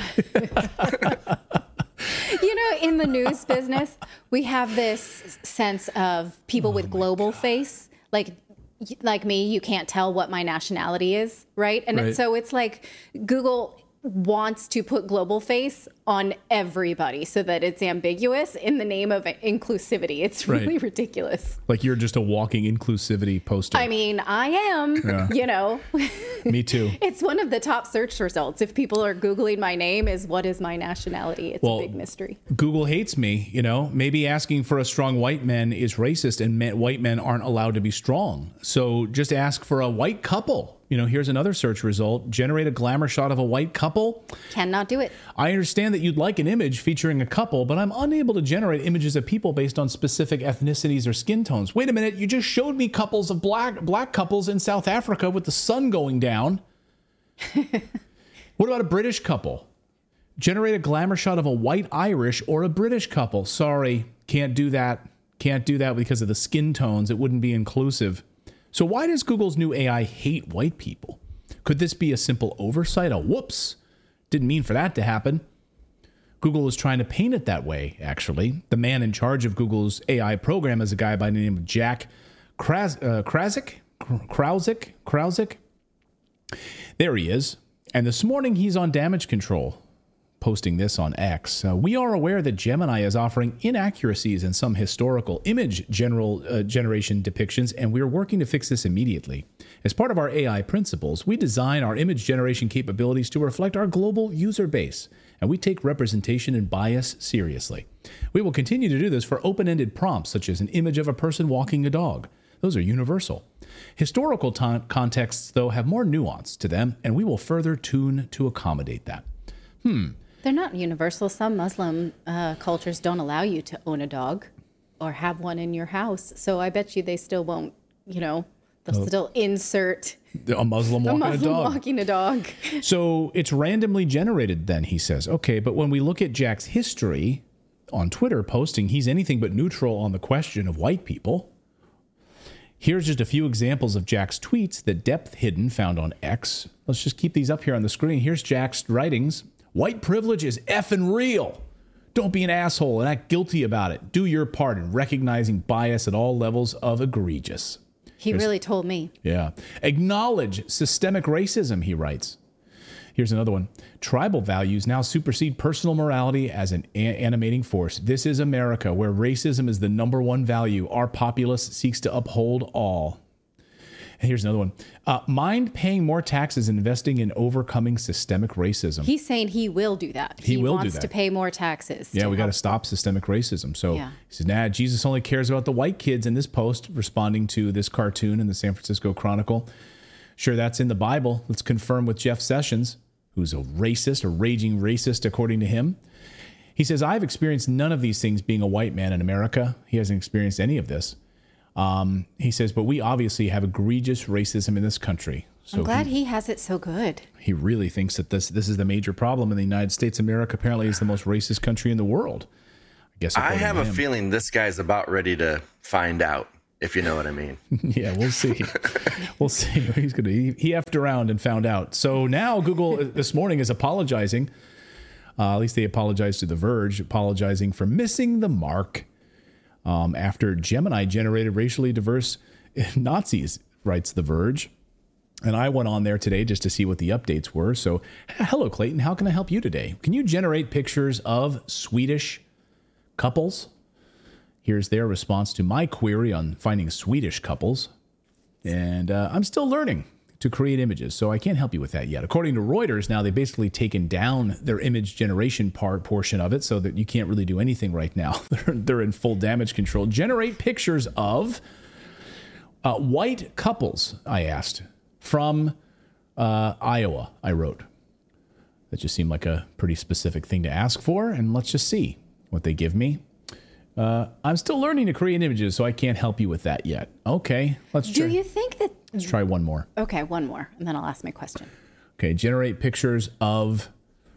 In the news business, we have this sense of people with global face. Like me, you can't tell what my nationality is, right? And so it's like Google wants to put global face on everybody so that it's ambiguous in the name of inclusivity. It's really ridiculous. Like you're just a walking inclusivity poster. I am, Me too. It's one of the top search results. If people are Googling my name is what is my nationality? It's a big mystery. Google hates me, maybe asking for a strong white man is racist and white men aren't allowed to be strong. So just ask for a white couple. Here's another search result. Generate a glamour shot of a white couple. Cannot do it. I understand that you'd like an image featuring a couple, but I'm unable to generate images of people based on specific ethnicities or skin tones. Wait a minute. You just showed me couples of black couples in South Africa with the sun going down. What about a British couple? Generate a glamour shot of a white Irish or a British couple. Sorry, can't do that. Can't do that because of the skin tones. It wouldn't be inclusive. So why does Google's new AI hate white people? Could this be a simple oversight? A whoops. Didn't mean for that to happen. Google is trying to paint it that way, actually. The man in charge of Google's AI program is a guy by the name of Jack Krawczyk. There he is. And this morning he's on damage control, posting this on X. We are aware that Gemini is offering inaccuracies in some historical image generation depictions, and we are working to fix this immediately. As part of our AI principles, we design our image generation capabilities to reflect our global user base, and we take representation and bias seriously. We will continue to do this for open-ended prompts, such as an image of a person walking a dog. Those are universal. Historical contexts, though, have more nuance to them, and we will further tune to accommodate that. They're not universal. Some Muslim cultures don't allow you to own a dog or have one in your house. So I bet you they still won't, they'll still insert a Muslim walking a dog. So it's randomly generated then, he says. Okay, but when we look at Jack's history on Twitter posting, he's anything but neutral on the question of white people. Here's just a few examples of Jack's tweets that Depth Hidden found on X. Let's just keep these up here on the screen. Here's Jack's writings. White privilege is effing real. Don't be an asshole and act guilty about it. Do your part in recognizing bias at all levels of egregious. He really told me. Yeah. Acknowledge systemic racism, he writes. Here's another one. Tribal values now supersede personal morality as an animating force. This is America, where racism is the number one value. Our populace seeks to uphold all. And here's another one. Mind paying more taxes and investing in overcoming systemic racism. He's saying he will do that. He will wants do that. to pay more taxes. Yeah, we got to stop systemic racism. So he says, Jesus only cares about the white kids in this post, responding to this cartoon in the San Francisco Chronicle. Sure, that's in the Bible. Let's confirm with Jeff Sessions, who's a racist, a raging racist, according to him. He says, I've experienced none of these things being a white man in America. He hasn't experienced any of this. He says, but we obviously have egregious racism in this country. So I'm glad he has it so good. He really thinks that this is the major problem in the United States. America apparently is the most racist country in the world. I guess I have a feeling this guy's about ready to find out, if you know what I mean. Yeah, we'll see. We'll see. He effed around and found out. So now Google this morning is apologizing. At least they apologized to The Verge, apologizing for missing the mark. After Gemini generated racially diverse Nazis, writes The Verge. And I went on there today just to see what the updates were. So, hello, Clayton. How can I help you today? Can you generate pictures of Swedish couples? Here's their response to my query on finding Swedish couples. And I'm still learning to create images, so I can't help you with that yet. According to Reuters, now they've basically taken down their image generation portion of it so that you can't really do anything right now. They're in full damage control. Generate pictures of white couples, I asked, from Iowa, I wrote. That just seemed like a pretty specific thing to ask for, and let's just see what they give me. I'm still learning to create images, so I can't help you with that yet. Okay, let's try. Do you think that... Let's try one more. Okay, one more, and then I'll ask my question. Okay, generate pictures of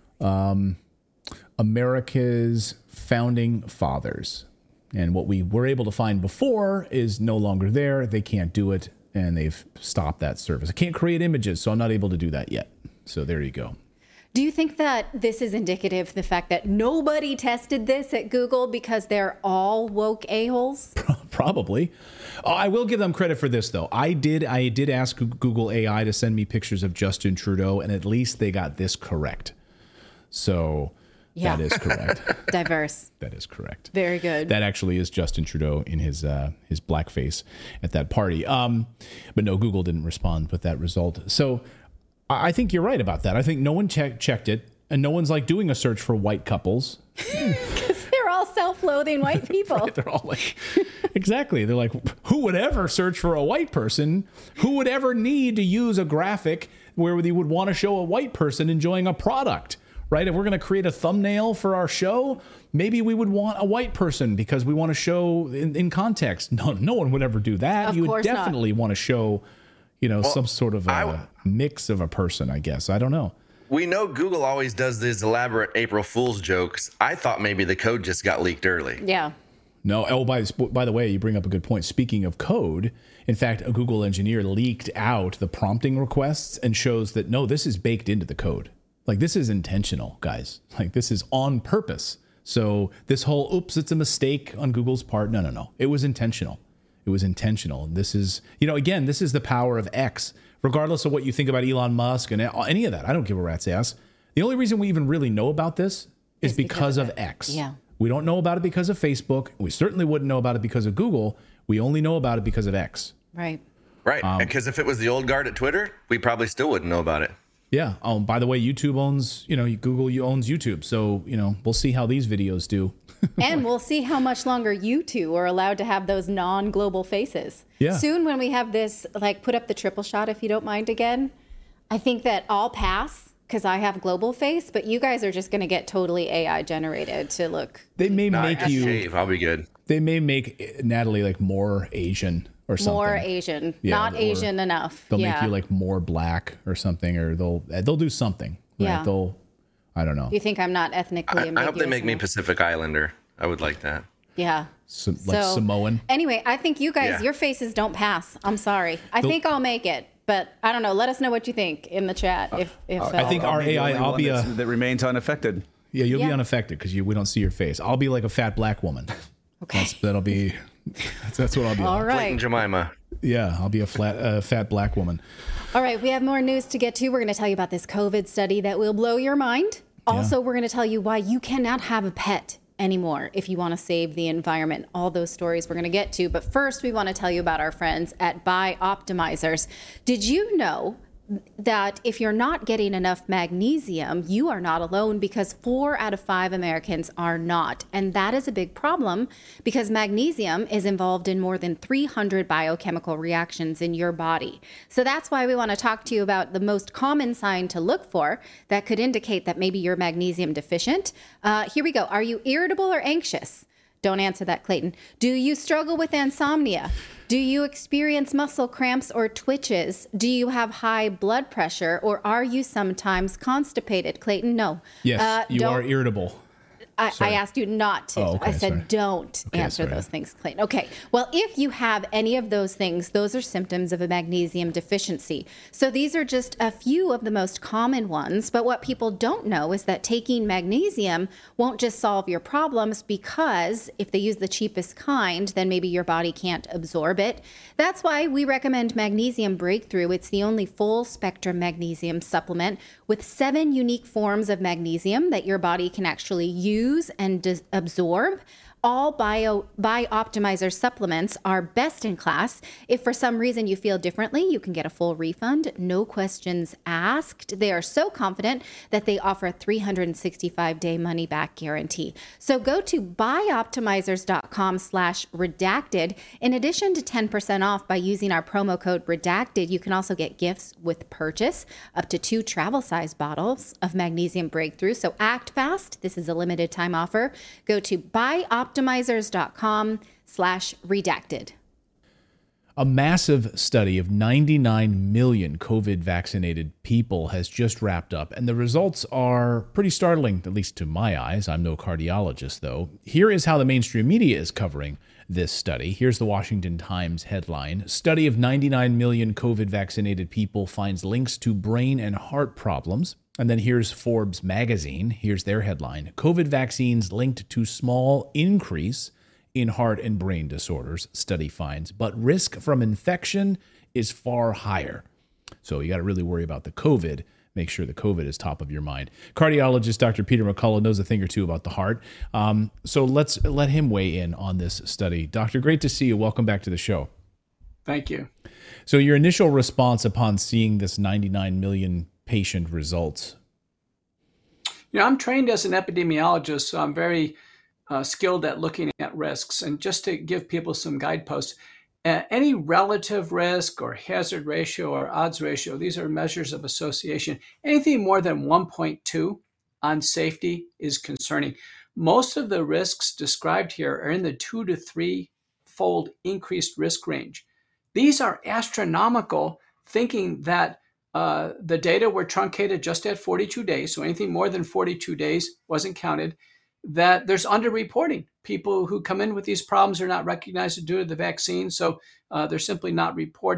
America's founding fathers. And what we were able to find before is no longer there. They can't do it, and they've stopped that service. I can't create images, so I'm not able to do that yet. So there you go. Do you think that this is indicative of the fact that nobody tested this at Google because they're all woke a-holes? Probably. I will give them credit for this, though. I did ask Google AI to send me pictures of Justin Trudeau, and at least they got this correct. So that is correct. Diverse. That is correct. Very good. That actually is Justin Trudeau in his blackface at that party. But no, Google didn't respond with that result. So I think you're right about that. I think no one checked it, and no one's like doing a search for white couples. Because they're all self-loathing white people. Right, they're all like, exactly. They're like, who would ever search for a white person? Who would ever need to use a graphic where they would want to show a white person enjoying a product? Right? If we're going to create a thumbnail for our show, maybe we would want a white person because we want to show in context. No one would ever do that. You would definitely want to show, some sort of a mix of a person, I guess. I don't know. We know Google always does these elaborate April Fool's jokes. I thought maybe the code just got leaked early. Yeah. No. Oh, by the way, you bring up a good point. Speaking of code, in fact, a Google engineer leaked out the prompting requests and shows that, no, this is baked into the code. Like, this is intentional, guys. Like, this is on purpose. So this whole, oops, it's a mistake on Google's part. No. It was intentional. It was intentional. This is, again, this is the power of X. Regardless of what you think about Elon Musk and any of that, I don't give a rat's ass. The only reason we even really know about this is because of X. Yeah. We don't know about it because of Facebook. We certainly wouldn't know about it because of Google. We only know about it because of X. Right. Right. Because if it was the old guard at Twitter, we probably still wouldn't know about it. Yeah. By the way, YouTube owns, Google owns YouTube. So, we'll see how these videos do. And we'll see how much longer you two are allowed to have those non-global faces. Yeah. Soon when we have this, put up the triple shot, if you don't mind again, I think that I'll pass because I have global face, but you guys are just going to get totally AI generated to look. They may make you shave. I'll be good. They may make Natalie more Asian or something. More Asian, yeah, not Asian enough. They'll make you more black or something, or they'll do something. Right? Yeah. I don't know. You think I'm not ethnically ambiguous? I hope they make me Pacific Islander. I would like that. Yeah. So, Samoan. Anyway, I think you guys, your faces don't pass. I'm sorry. I think I'll make it, but I don't know. Let us know what you think in the chat. I think our AI, I'll be that remains unaffected. Yeah, you'll be unaffected because we don't see your face. I'll be like a fat black woman. Okay. That's what I'll be. All like. right. Clayton Jemima. Yeah, I'll be a fat black woman. All right, we have more news to get to. We're going to tell you about this COVID study that will blow your mind. Also, we're going to tell you why you cannot have a pet anymore if you want to save the environment. All those stories we're going to get to. But first, we want to tell you about our friends at Bioptimizers. Did you know that if you're not getting enough magnesium, you are not alone, because 4 out of 5 Americans are not. And that is a big problem because magnesium is involved in more than 300 biochemical reactions in your body. So that's why we want to talk to you about the most common sign to look for that could indicate that maybe you're magnesium deficient. Here we go. Are you irritable or anxious? Don't answer that, Clayton. Do you struggle with insomnia? Do you experience muscle cramps or twitches? Do you have high blood pressure, or are you sometimes constipated? Clayton, no. Yes, you are irritable. I asked you not to. Okay, I said sorry. don't answer those things, Clayton. Okay. Well, if you have any of those things, those are symptoms of a magnesium deficiency. So these are just a few of the most common ones. But what people don't know is that taking magnesium won't just solve your problems, because if they use the cheapest kind, then maybe your body can't absorb it. That's why we recommend Magnesium Breakthrough. It's the only full spectrum magnesium supplement with 7 unique forms of magnesium that your body can actually use and absorb. All Bioptimizer supplements are best in class. If for some reason you feel differently, you can get a full refund, no questions asked. They are so confident that they offer a 365-day money-back guarantee. So go to bioptimizers.com/redacted. In addition to 10% off by using our promo code redacted, you can also get gifts with purchase, up to 2 travel-size bottles of Magnesium Breakthrough. So act fast. This is a limited time offer. Go to bioptimizers.com/redacted. A massive study of 99 million COVID vaccinated people has just wrapped up, and the results are pretty startling, at least to my eyes. I'm no cardiologist, though. Here is how the mainstream media is covering this study. Here's the Washington Times headline: Study of 99 million COVID vaccinated people finds links to brain and heart problems. And then here's Forbes magazine. Here's their headline: COVID vaccines linked to small increase in heart and brain disorders, study finds, but risk from infection is far higher. So you got to really worry about the COVID. Make sure the COVID is top of your mind. Cardiologist Dr. Peter McCullough knows a thing or two about the heart. So let's let him weigh in on this study. Doctor, great to see you. Welcome back to the show. Thank you. So your initial response upon seeing this 99 million patient results? I'm trained as an epidemiologist, so I'm very skilled at looking at risks. And just to give people some guideposts, any relative risk or hazard ratio or odds ratio, these are measures of association. Anything more than 1.2 on safety is concerning. Most of the risks described here are in the 2 to 3-fold increased risk range. These are astronomical, thinking that the data were truncated just at 42 days, so anything more than 42 days wasn't counted, that there's underreporting. People who come in with these problems are not recognized due to the vaccine, so they're simply not reported.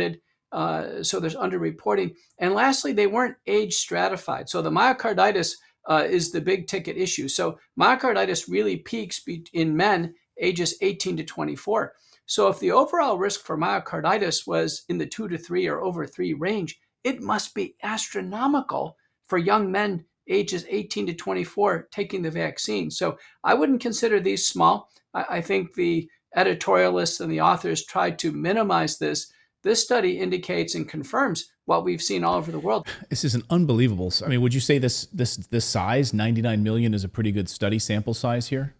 So there's underreporting. And lastly, they weren't age stratified. So the myocarditis is the big ticket issue. So myocarditis really peaks in men ages 18 to 24. So if the overall risk for myocarditis was in the 2 to 3 or over 3 range, it must be astronomical for young men ages 18 to 24 taking the vaccine. So I wouldn't consider these small. I think the editorialists and the authors tried to minimize this. This study indicates and confirms what we've seen all over the world. This is an unbelievable. I mean, would you say this size, 99 million, is a pretty good study sample size here?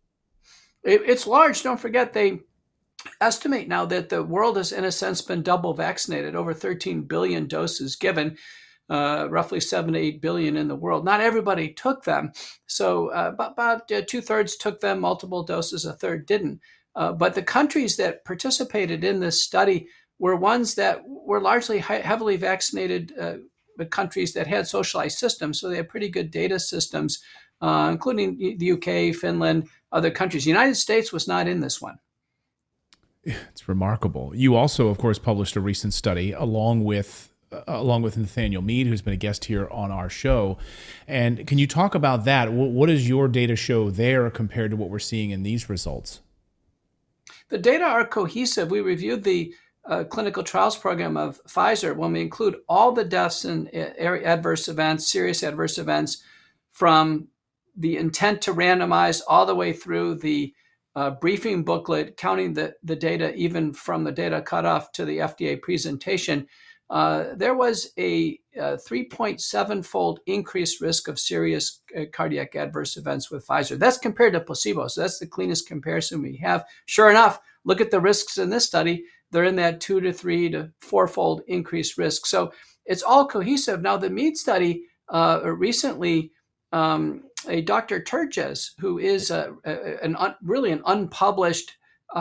It's large. Don't forget, they estimate now that the world has, in a sense, been double vaccinated, over 13 billion doses given, roughly 7 to 8 billion in the world. Not everybody took them. So about 2/3 took them, multiple doses, a third didn't. But the countries that participated in this study were ones that were largely heavily vaccinated countries that had socialized systems. So they had pretty good data systems, including the UK, Finland, other countries. The United States was not in this one. It's remarkable. You also, of course, published a recent study along with Nathaniel Mead, who's been a guest here on our show. And can you talk about that? What does your data show there compared to what we're seeing in these results? The data are cohesive. We reviewed the clinical trials program of Pfizer when we include all the deaths and adverse events, serious adverse events, from the intent to randomize all the way through the briefing booklet, counting the data even from the data cutoff to the FDA presentation. There was a 3.7-fold increased risk of serious cardiac adverse events with Pfizer. That's compared to placebo. So that's the cleanest comparison we have. Sure enough, look at the risks in this study. They're in that 2 to 3 to 4-fold increased risk. So it's all cohesive. Now, the Mead study recently, a Dr. Turges, who is really an unpublished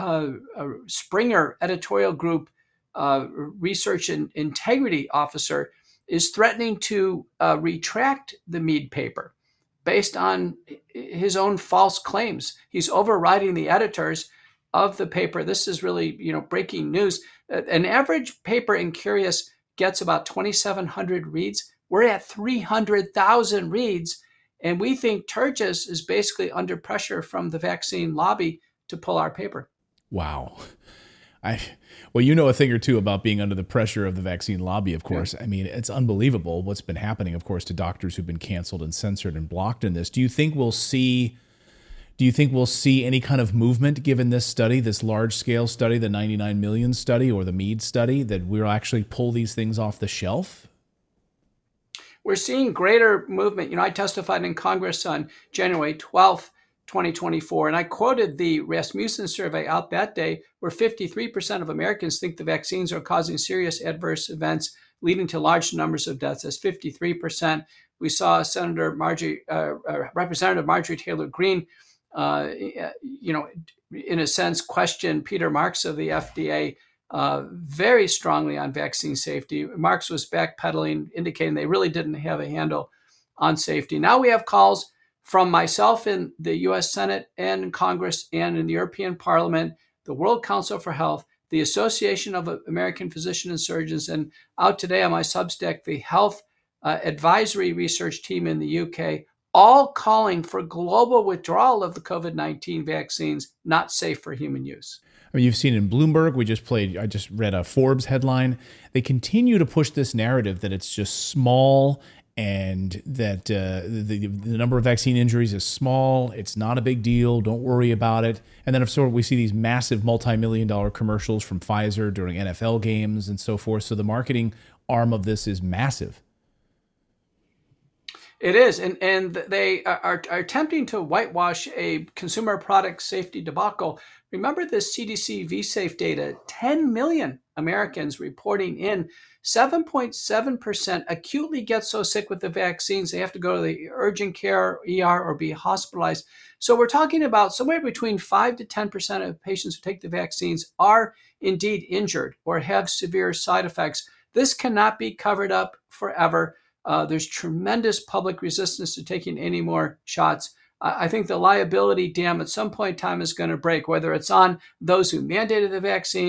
Springer editorial group research and integrity officer, is threatening to retract the Mead paper based on his own false claims. He's overriding the editors of the paper. This is really, breaking news. An average paper in Curious gets about 2,700 reads. We're at 300,000 reads. And we think Turges is basically under pressure from the vaccine lobby to pull our paper. Wow. Well, you know a thing or two about being under the pressure of the vaccine lobby, of course. Yeah. I mean, it's unbelievable what's been happening, of course, to doctors who've been canceled and censored and blocked in this. Do you think we'll see any kind of movement given this study, this large-scale study, the 99 million study or the Mead study, that we'll actually pull these things off the shelf? We're seeing greater movement. I testified in Congress on January 12th, 2024, and I quoted the Rasmussen survey out that day, where 53% of Americans think the vaccines are causing serious adverse events, leading to large numbers of deaths. That's 53%. We saw Representative Marjorie Taylor Greene, in a sense, question Peter Marks of the FDA very strongly on vaccine safety. Marks was backpedaling, indicating they really didn't have a handle on safety. Now we have calls from myself in the U.S. Senate and in Congress and in the European Parliament, the World Council for Health, the Association of American Physicians and Surgeons, and out today on my Substack, the Health Advisory Research Team in the UK, all calling for global withdrawal of the COVID-19 vaccines, not safe for human use. I mean, you've seen in Bloomberg, I just read a Forbes headline. They continue to push this narrative that it's just small and that the number of vaccine injuries is small. It's not a big deal. Don't worry about it. And then we see these massive multi-million-dollar commercials from Pfizer during NFL games and so forth. So the marketing arm of this is massive. It is, and they are attempting to whitewash a consumer product safety debacle. Remember the CDC vSafe data, 10 million Americans reporting in, 7.7% acutely get so sick with the vaccines they have to go to the urgent care, ER, or be hospitalized. So we're talking about somewhere between 5 to 10% of patients who take the vaccines are indeed injured or have severe side effects. This cannot be covered up forever. There's tremendous public resistance to taking any more shots. I think the liability dam at some point in time is going to break, whether it's on those who mandated the vaccines,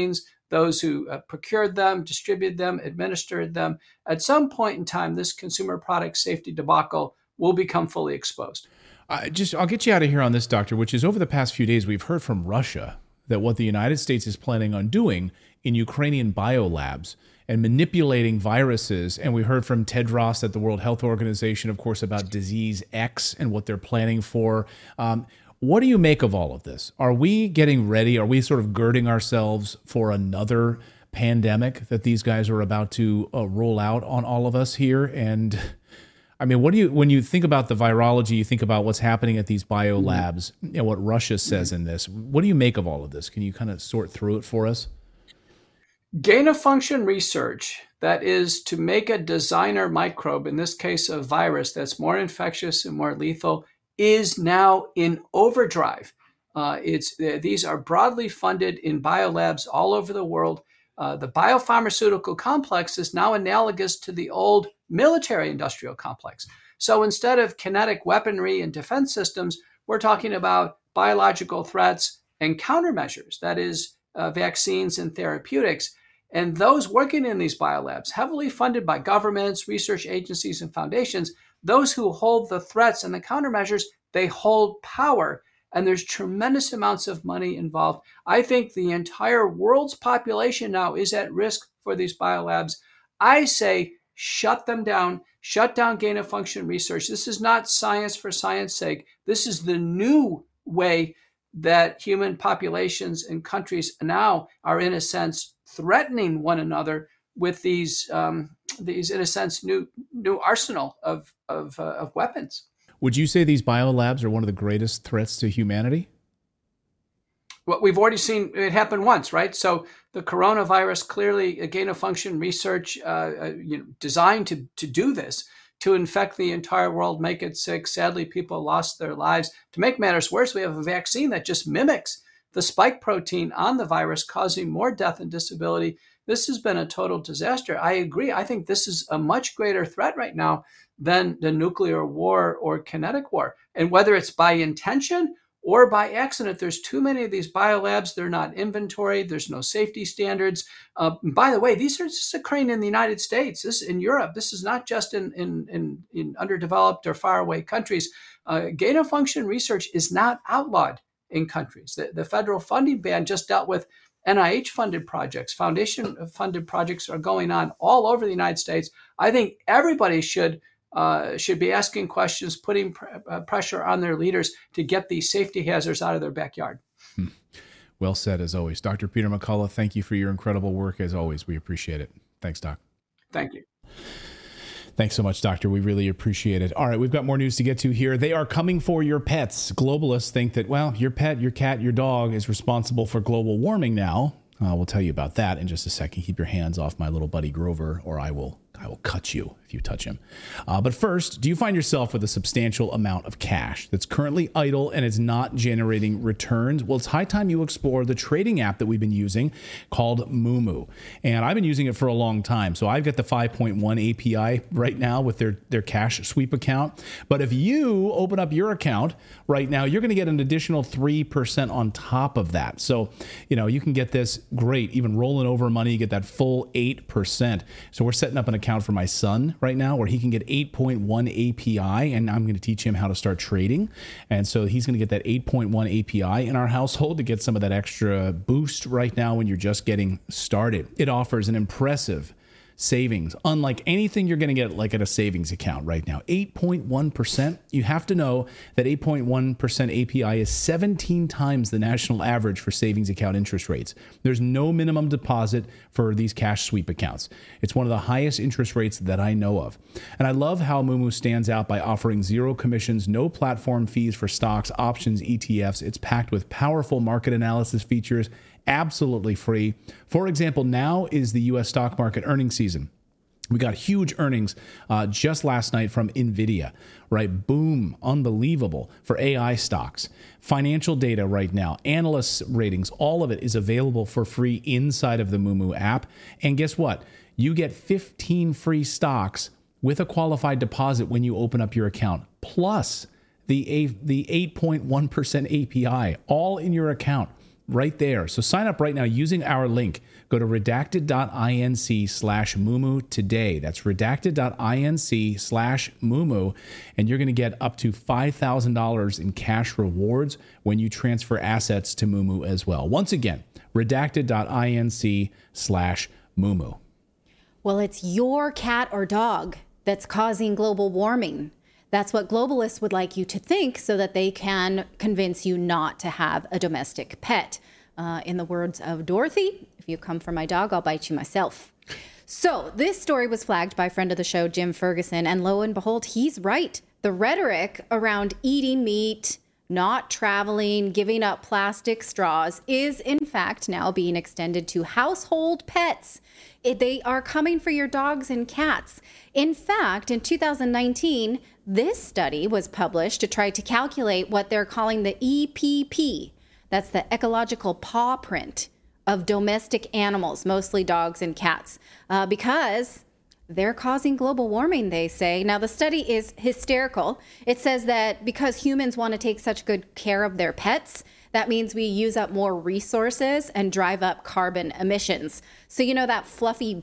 those who procured them, distributed them, administered them. At some point in time, this consumer product safety debacle will become fully exposed. I'll get you out of here on this, Doctor, which is over the past few days, we've heard from Russia that what the United States is planning on doing in Ukrainian biolabs and manipulating viruses. And we heard from Tedros at the World Health Organization, of course, about disease X and what they're planning for. What do you make of all of this? Are we getting ready? Are we sort of girding ourselves for another pandemic that these guys are about to roll out on all of us here? And I mean, when you think about the virology, you think about what's happening at these biolabs and what Russia says in this. What do you make of all of this? Can you kind of sort through it for us? Gain-of-function research, that is to make a designer microbe, in this case a virus that's more infectious and more lethal, is now in overdrive. These are broadly funded in biolabs all over the world. The biopharmaceutical complex is now analogous to the old military-industrial complex. So instead of kinetic weaponry and defense systems, we're talking about biological threats and countermeasures, that is, vaccines and therapeutics. And those working in these biolabs, heavily funded by governments, research agencies, and foundations, those who hold the threats and the countermeasures, they hold power. And there's tremendous amounts of money involved. I think the entire world's population now is at risk for these biolabs. I say shut them down, shut down gain-of-function research. This is not science for science sake. This is the new way that human populations and countries now are, in a sense, threatening one another with these in a sense, new arsenal of weapons. Would you say these biolabs are one of the greatest threats to humanity? Well, we've already seen it happen once, right? So the coronavirus, clearly a gain-of-function research designed to do this, to infect the entire world, make it sick. Sadly, people lost their lives. To make matters worse, we have a vaccine that just mimics the spike protein on the virus, causing more death and disability. This has been a total disaster. I agree. I think this is a much greater threat right now than the nuclear war or kinetic war. And whether it's by intention or by accident, there's too many of these biolabs. They're not inventoried. There's no safety standards. By the way, these are just occurring in the United States. This in Europe. This is not just in underdeveloped or faraway countries. Gain-of-function research is not outlawed in countries. The federal funding ban just dealt with NIH-funded projects. Foundation-funded projects are going on all over the United States. I think everybody should be asking questions, putting pressure on their leaders to get these safety hazards out of their backyard. Well said, as always. Dr. Peter McCullough, thank you for your incredible work, as always. We appreciate it. Thanks, Doc. Thank you. Thanks so much, Doctor. We really appreciate it. All right, we've got more news to get to here. They are coming for your pets. Globalists think that, well, your pet, your cat, your dog is responsible for global warming now. We'll tell you about that in just a second. Keep your hands off my little buddy Grover, or I will cut you if you touch him. But first, do you find yourself with a substantial amount of cash that's currently idle and is not generating returns? Well, it's high time you explore the trading app that we've been using called Moomoo. And I've been using it for a long time. So I've got the 5.1 API right now with their cash sweep account. But if you open up your account right now, you're going to get an additional 3% on top of that. So, you can get this great, even rolling over money, you get that full 8%. So we're setting up an account for my son right now where he can get 8.1 API, and I'm going to teach him how to start trading. And so he's going to get that 8.1 API in our household to get some of that extra boost right now when you're just getting started. It offers an impressive savings, unlike anything you're going to get like at a savings account right now. 8.1%. You have to know that 8.1% API is 17 times the national average for savings account interest rates. There's no minimum deposit for these cash sweep accounts. It's one of the highest interest rates that I know of. And I love how Moomoo stands out by offering zero commissions, no platform fees for stocks, options, ETFs. It's packed with powerful market analysis features, absolutely free. For example, now is the U.S. stock market earnings season. We got huge earnings just last night from NVIDIA, right? Boom, unbelievable for AI stocks. Financial data right now, analysts' ratings, all of it is available for free inside of the Moomoo app. And guess what? You get 15 free stocks with a qualified deposit when you open up your account, plus the 8.1% API, all in your account. right there. So sign up right now using our link. Go to redacted.inc/Mumu today. That's redacted.inc/Mumu. And you're going to get up to $5,000 in cash rewards when you transfer assets to Mumu as well. Once again, redacted.inc/Mumu. Well, it's your cat or dog that's causing global warming. That's what globalists would like you to think so that they can convince you not to have a domestic pet. In the words of Dorothy, if you come for my dog, I'll bite you myself. So this story was flagged by a friend of the show, Jim Ferguson, and lo and behold, he's right. The rhetoric around eating meat, not traveling, giving up plastic straws is in fact now being extended to household pets. They are coming for your dogs and cats. In fact, in 2019, this study was published to try to calculate what they're calling the EPP. That's the ecological paw print of domestic animals, mostly dogs and cats, because they're causing global warming, they say. Now, the study is hysterical. It says that because humans want to take such good care of their pets, that means we use up more resources and drive up carbon emissions. So, you know that fluffy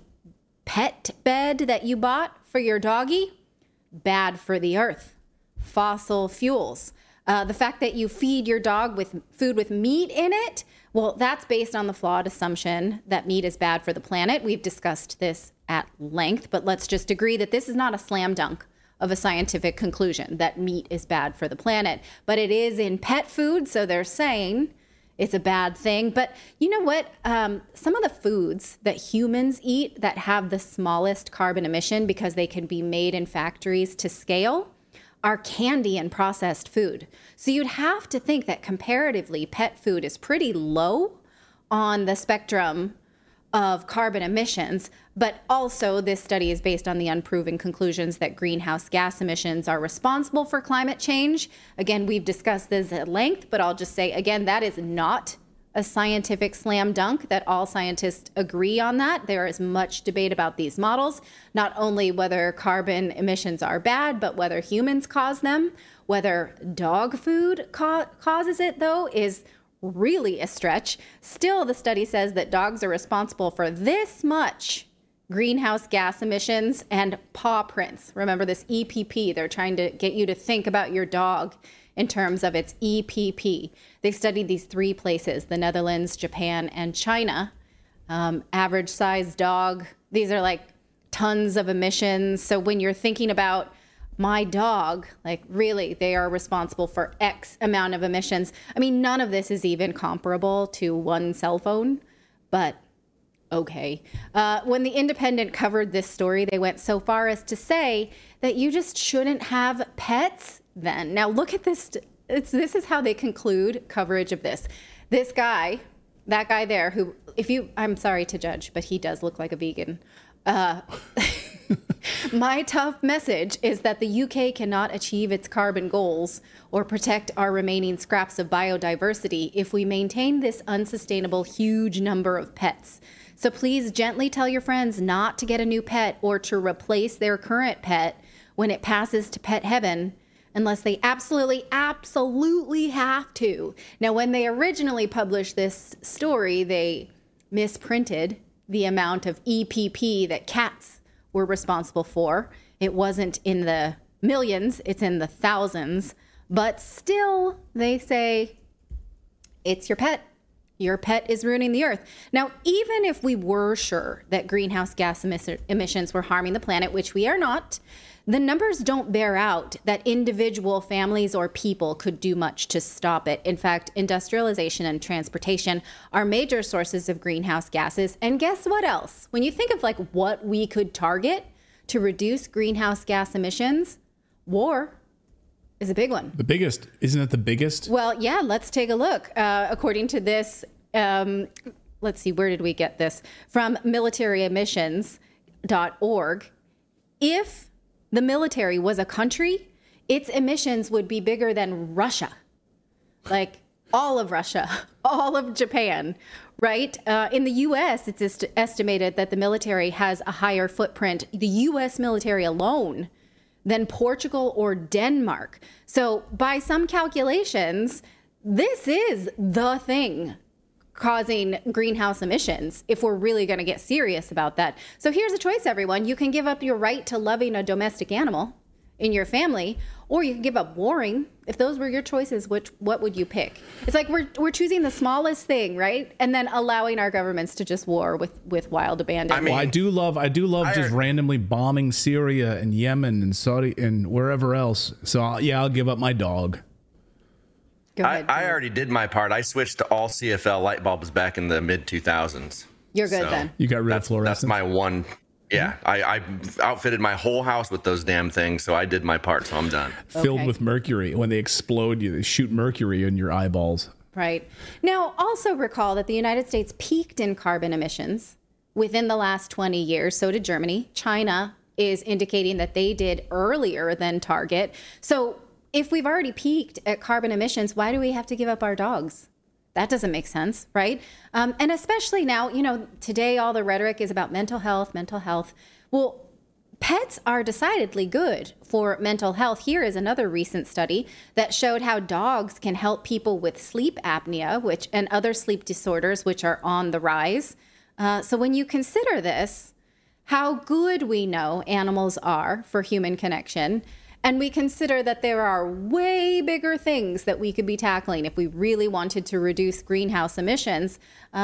pet bed that you bought for your doggy? Bad for the earth. Fossil fuels. The fact that you feed your dog with food with meat in it, well, that's based on the flawed assumption that meat is bad for the planet. We've discussed this at length, but let's just agree that this is not a slam dunk of a scientific conclusion that meat is bad for the planet. But it is in pet food, so they're saying it's a bad thing. But you know what? Some of the foods that humans eat that have the smallest carbon emission because they can be made in factories to scale are candy and processed food. So you'd have to think that comparatively pet food is pretty low on the spectrum of carbon emissions, but also this study is based on the unproven conclusions that greenhouse gas emissions are responsible for climate change. Again, we've discussed this at length, but I'll just say again, that is not a scientific slam dunk that all scientists agree on that. There is much debate about these models, not only whether carbon emissions are bad, but whether humans cause them. Whether dog food causes it, though, is really a stretch. Still, the study says that dogs are responsible for this much greenhouse gas emissions and paw prints. Remember this EPP. They're trying to get you to think about your dog in terms of its EPP. They studied these 3 places, the Netherlands, Japan, and China. Average size dog, these are like tons of emissions. So when you're thinking about my dog, like really, they are responsible for X amount of emissions. I mean, none of this is even comparable to one cell phone, but okay. When The Independent covered this story, they went so far as to say that you just shouldn't have pets then. Now look at this. This is how they conclude coverage of this. This guy, that guy there, who, I'm sorry to judge, but he does look like a vegan. My tough message is that the UK cannot achieve its carbon goals or protect our remaining scraps of biodiversity if we maintain this unsustainable huge number of pets. So please gently tell your friends not to get a new pet or to replace their current pet when it passes to pet heaven, unless they absolutely have to. Now, when they originally published this story, they misprinted the amount of EPP that cats were responsible for. It wasn't in the millions, it's in the thousands. But still, they say, it's your pet. Your pet is ruining the earth. Now, even if we were sure that greenhouse gas emissions were harming the planet, which we are not, the numbers don't bear out that individual families or people could do much to stop it. In fact, industrialization and transportation are major sources of greenhouse gases. And guess what else? When you think of like what we could target to reduce greenhouse gas emissions, war is a big one. The biggest, isn't it the biggest? Well, yeah, let's take a look. According to this, let's see, where did we get this? From militaryemissions.org. If the military was a country, its emissions would be bigger than Russia. Like all of Russia, all of Japan, right? In the U.S., it's estimated that the military has a higher footprint, the U.S. military alone, than Portugal or Denmark. So by some calculations, this is the thing causing greenhouse emissions if we're really going to get serious about that. So here's a choice, everyone. You can give up your right to loving a domestic animal in your family, or you can give up warring. If those were your choices, what would you pick? It's like we're choosing the smallest thing, right? And then allowing our governments to just war with wild abandon. I mean, I do love just randomly bombing Syria and Yemen and Saudi and wherever else. So I'll give up my dog. Go ahead. I already did my part. I switched to all CFL light bulbs back in the mid 2000s. You're good then. You got rid of fluorescence. That's my one. Yeah, I outfitted my whole house with those damn things, so I did my part, so I'm done. Filled with mercury. When they explode, they shoot mercury in your eyeballs. Right. Now, also recall that the United States peaked in carbon emissions within the last 20 years. So did Germany. China is indicating that they did earlier than target. So if we've already peaked at carbon emissions, why do we have to give up our dogs? That doesn't make sense, right? And especially now, today all the rhetoric is about mental health. Well, pets are decidedly good for mental health. Here is another recent study that showed how dogs can help people with sleep apnea, and other sleep disorders, which are on the rise. So when you consider this, how good we know animals are for human connection, and we consider that there are way bigger things that we could be tackling if we really wanted to reduce greenhouse emissions.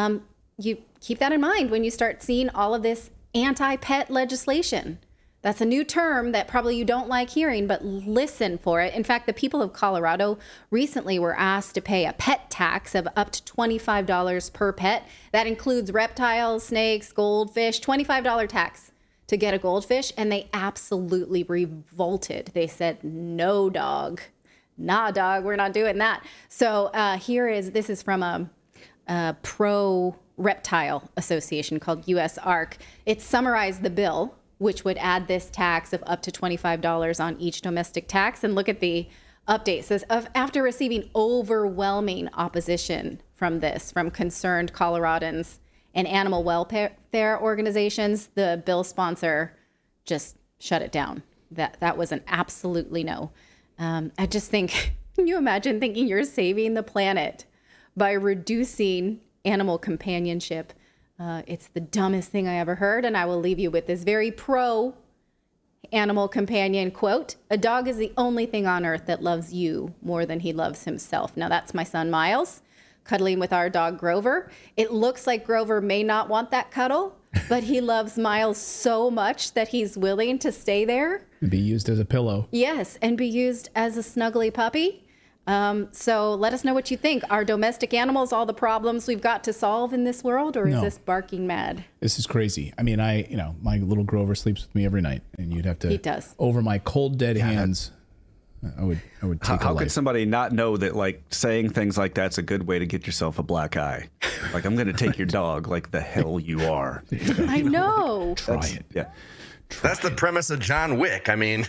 You keep that in mind when you start seeing all of this anti-pet legislation. That's a new term that probably you don't like hearing, but listen for it. In fact, the people of Colorado recently were asked to pay a pet tax of up to $25 per pet. That includes reptiles, snakes, goldfish, $25 tax to get a goldfish, and they absolutely revolted. They said, no, dog. Nah, dog, we're not doing that. So this is from a pro-reptile association called USARC. It summarized the bill, which would add this tax of up to $25 on each domestic tax. And look at the update. It says, after receiving overwhelming opposition from concerned Coloradans and animal welfare organizations, the bill sponsor just shut it down. That was an absolutely no. I just think, can you imagine thinking you're saving the planet by reducing animal companionship? It's the dumbest thing I ever heard, and I will leave you with this very pro-animal companion quote. A dog is the only thing on earth that loves you more than he loves himself. Now, that's my son, Miles, cuddling with our dog, Grover. It looks like Grover may not want that cuddle, but he loves Miles so much that he's willing to stay there. And be used as a pillow. Yes, and be used as a snuggly puppy. So let us know what you think. Are domestic animals all the problems we've got to solve in this world, or is this barking mad? This is crazy. I mean, my little Grover sleeps with me every night, and you'd have to. He does. Over my cold, dead hands. I would take How could somebody not know that, like, saying things like that's a good way to get yourself a black eye? Like, I'm going to take your dog. Like, the hell you are. I know. Try it. Yeah. That's the premise of John Wick. I mean,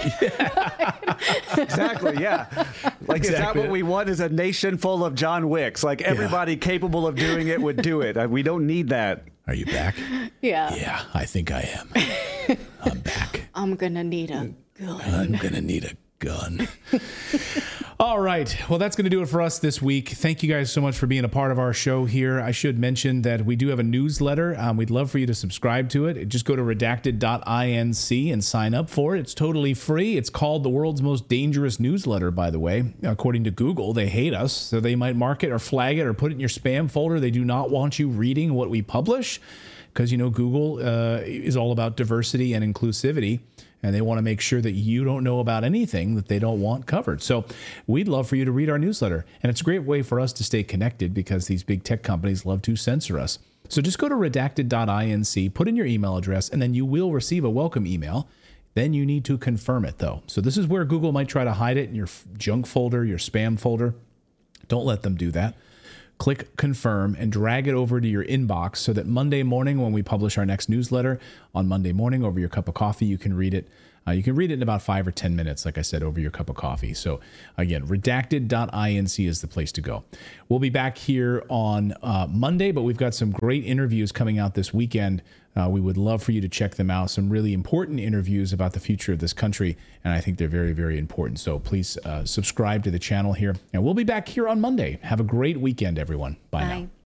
Exactly. Yeah. Like, is that what we want? Is a nation full of John Wicks? Like, everybody capable of doing it would do it. We don't need that. Are you back? Yeah. Yeah, I think I am. I'm back. I'm going to need a gun. I'm going to need a gun. All right. Well, that's going to do it for us this week. Thank you guys so much for being a part of our show here. I should mention that we do have a newsletter. We'd love for you to subscribe to it. Just go to redacted.inc and sign up for it. It's totally free. It's called the world's most dangerous newsletter, by the way. According to Google, they hate us, so they might mark it or flag it or put it in your spam folder. They do not want you reading what we publish because, Google is all about diversity and inclusivity. And they want to make sure that you don't know about anything that they don't want covered. So we'd love for you to read our newsletter. And it's a great way for us to stay connected because these big tech companies love to censor us. So just go to redacted.inc, put in your email address, and then you will receive a welcome email. Then you need to confirm it, though. So this is where Google might try to hide it in your junk folder, your spam folder. Don't let them do that. Click confirm and drag it over to your inbox so that Monday morning when we publish our next newsletter on Monday morning over your cup of coffee, you can read it. You can read it in about 5 or 10 minutes, like I said, over your cup of coffee. So again, redacted.inc is the place to go. We'll be back here on Monday, but we've got some great interviews coming out this weekend. We would love for you to check them out. Some really important interviews about the future of this country, and I think they're very, very important. So please subscribe to the channel here, and we'll be back here on Monday. Have a great weekend, everyone. Bye now.